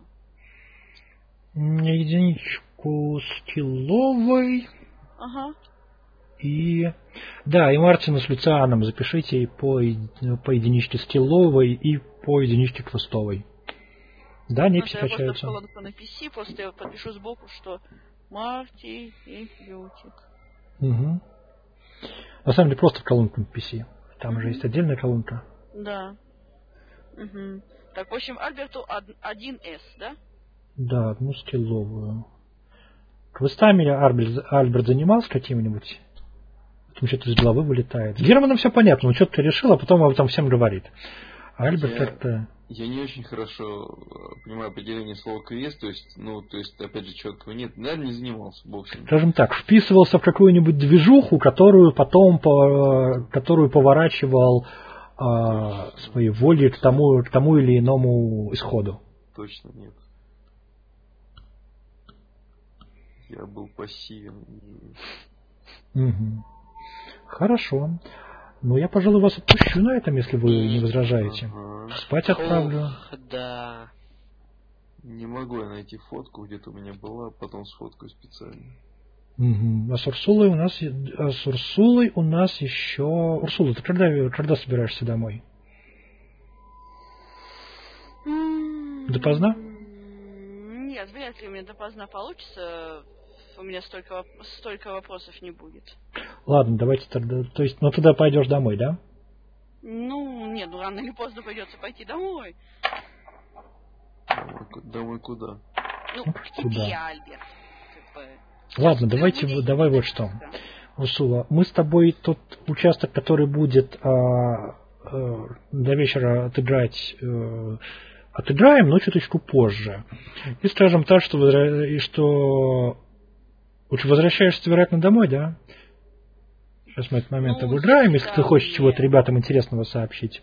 Единичку скилловой.
Ага.
И Мартину с Люцианом запишите и по единичке скилловой, и по единичке квестовой. Да, не качаются.
Я просто колонку на PC, после я подпишу сбоку, что Марти и Лютик.
Угу. На самом деле просто колонка на PC. Там же есть отдельная колонка.
Да. Угу. Так, в общем, Альберту 1С, да?
Да, одну скилловую. Квестами Альберт занимался каким-нибудь? Там что-то из головы вылетает. С Германом все понятно, он что-то решил, а потом об этом всем говорит. А Альберт как-то...
Я не очень хорошо понимаю определение слова квест, то есть, опять же, четкого нет. Наверное, не занимался, бог с ним.
Скажем так, вписывался в какую-нибудь движуху, которую потом которую поворачивал своей волей к тому или иному исходу.
Точно нет. Я был пассивен.
Угу. Хорошо. Ну, я, пожалуй, вас отпущу на этом, если вы не возражаете. Спать отправлю.
Да.
Не могу я найти фотку, где-то у меня была, потом сфоткаю специально.
Угу. А с Урсулой у нас еще... Урсула, ты когда собираешься домой? Допоздна?
Нет, вряд ли у меня допоздна получится. У меня столько вопросов не будет.
Ладно, давайте тогда... То есть, туда пойдешь домой, да?
Нет, рано или поздно придется пойти домой.
Домой куда?
К тебе, Альберт.
Ладно, давай вот что. Урсула, мы с тобой тот участок, который будет до вечера отыграем, но чуточку позже. И скажем так, что возвращаешься, вероятно, домой, да? Сейчас мы этот момент обыграем, если ты хочешь чего-то ребятам интересного сообщить.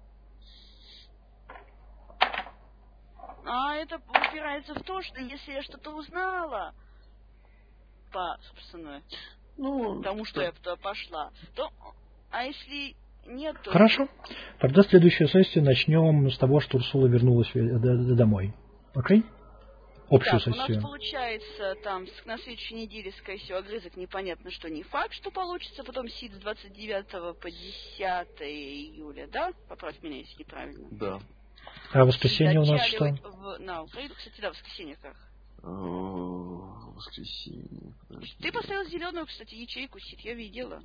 Это упирается в то, что если я что-то узнала собственно, тому, что я туда пошла, то... А если нет, то...
Хорошо. Тогда следующую сессию начнем с того, что Урсула вернулась домой. Окей? Общую сессию.
У нас получается там на следующей неделе, скорее всего, огрызок непонятно что, не факт, что получится. Потом СИД с 29 по 10 июля, да? Поправь меня, если неправильно.
Да.
А воскресенье у нас что?
На Украину, кстати, да, воскресенье как?
Воскресенье.
Ты поставил зеленую, кстати, ячейку, СИД, я видела.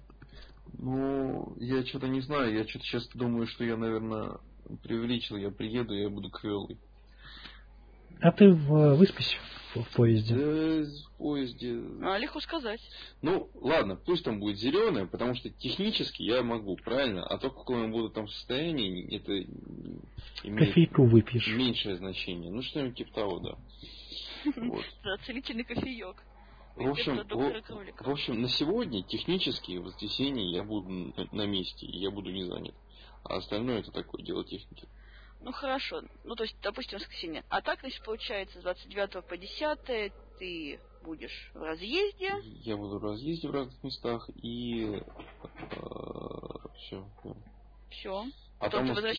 Я что-то не знаю, я что-то сейчас думаю, что я, наверное, преувеличил, я приеду, я буду квелой.
А ты выспись в поезде?
В поезде...
Легко сказать.
Ладно, пусть там будет зеленая, потому что технически я могу, правильно? А то, в каком я буду там состоянии, это имеет
кофейку выпьешь.
Меньшее значение. Что-нибудь типа того, да.
Целительный кофеек.
В общем, на сегодня технически в воскресенье я буду на месте, и я буду не занят. А остальное это такое дело техники.
Хорошо. То есть, допустим, воскресенье. А так, значит, получается, с 29 по 10 ты будешь в разъезде.
Я буду в разъезде в разных местах, и... все.
Все.
Потом
ты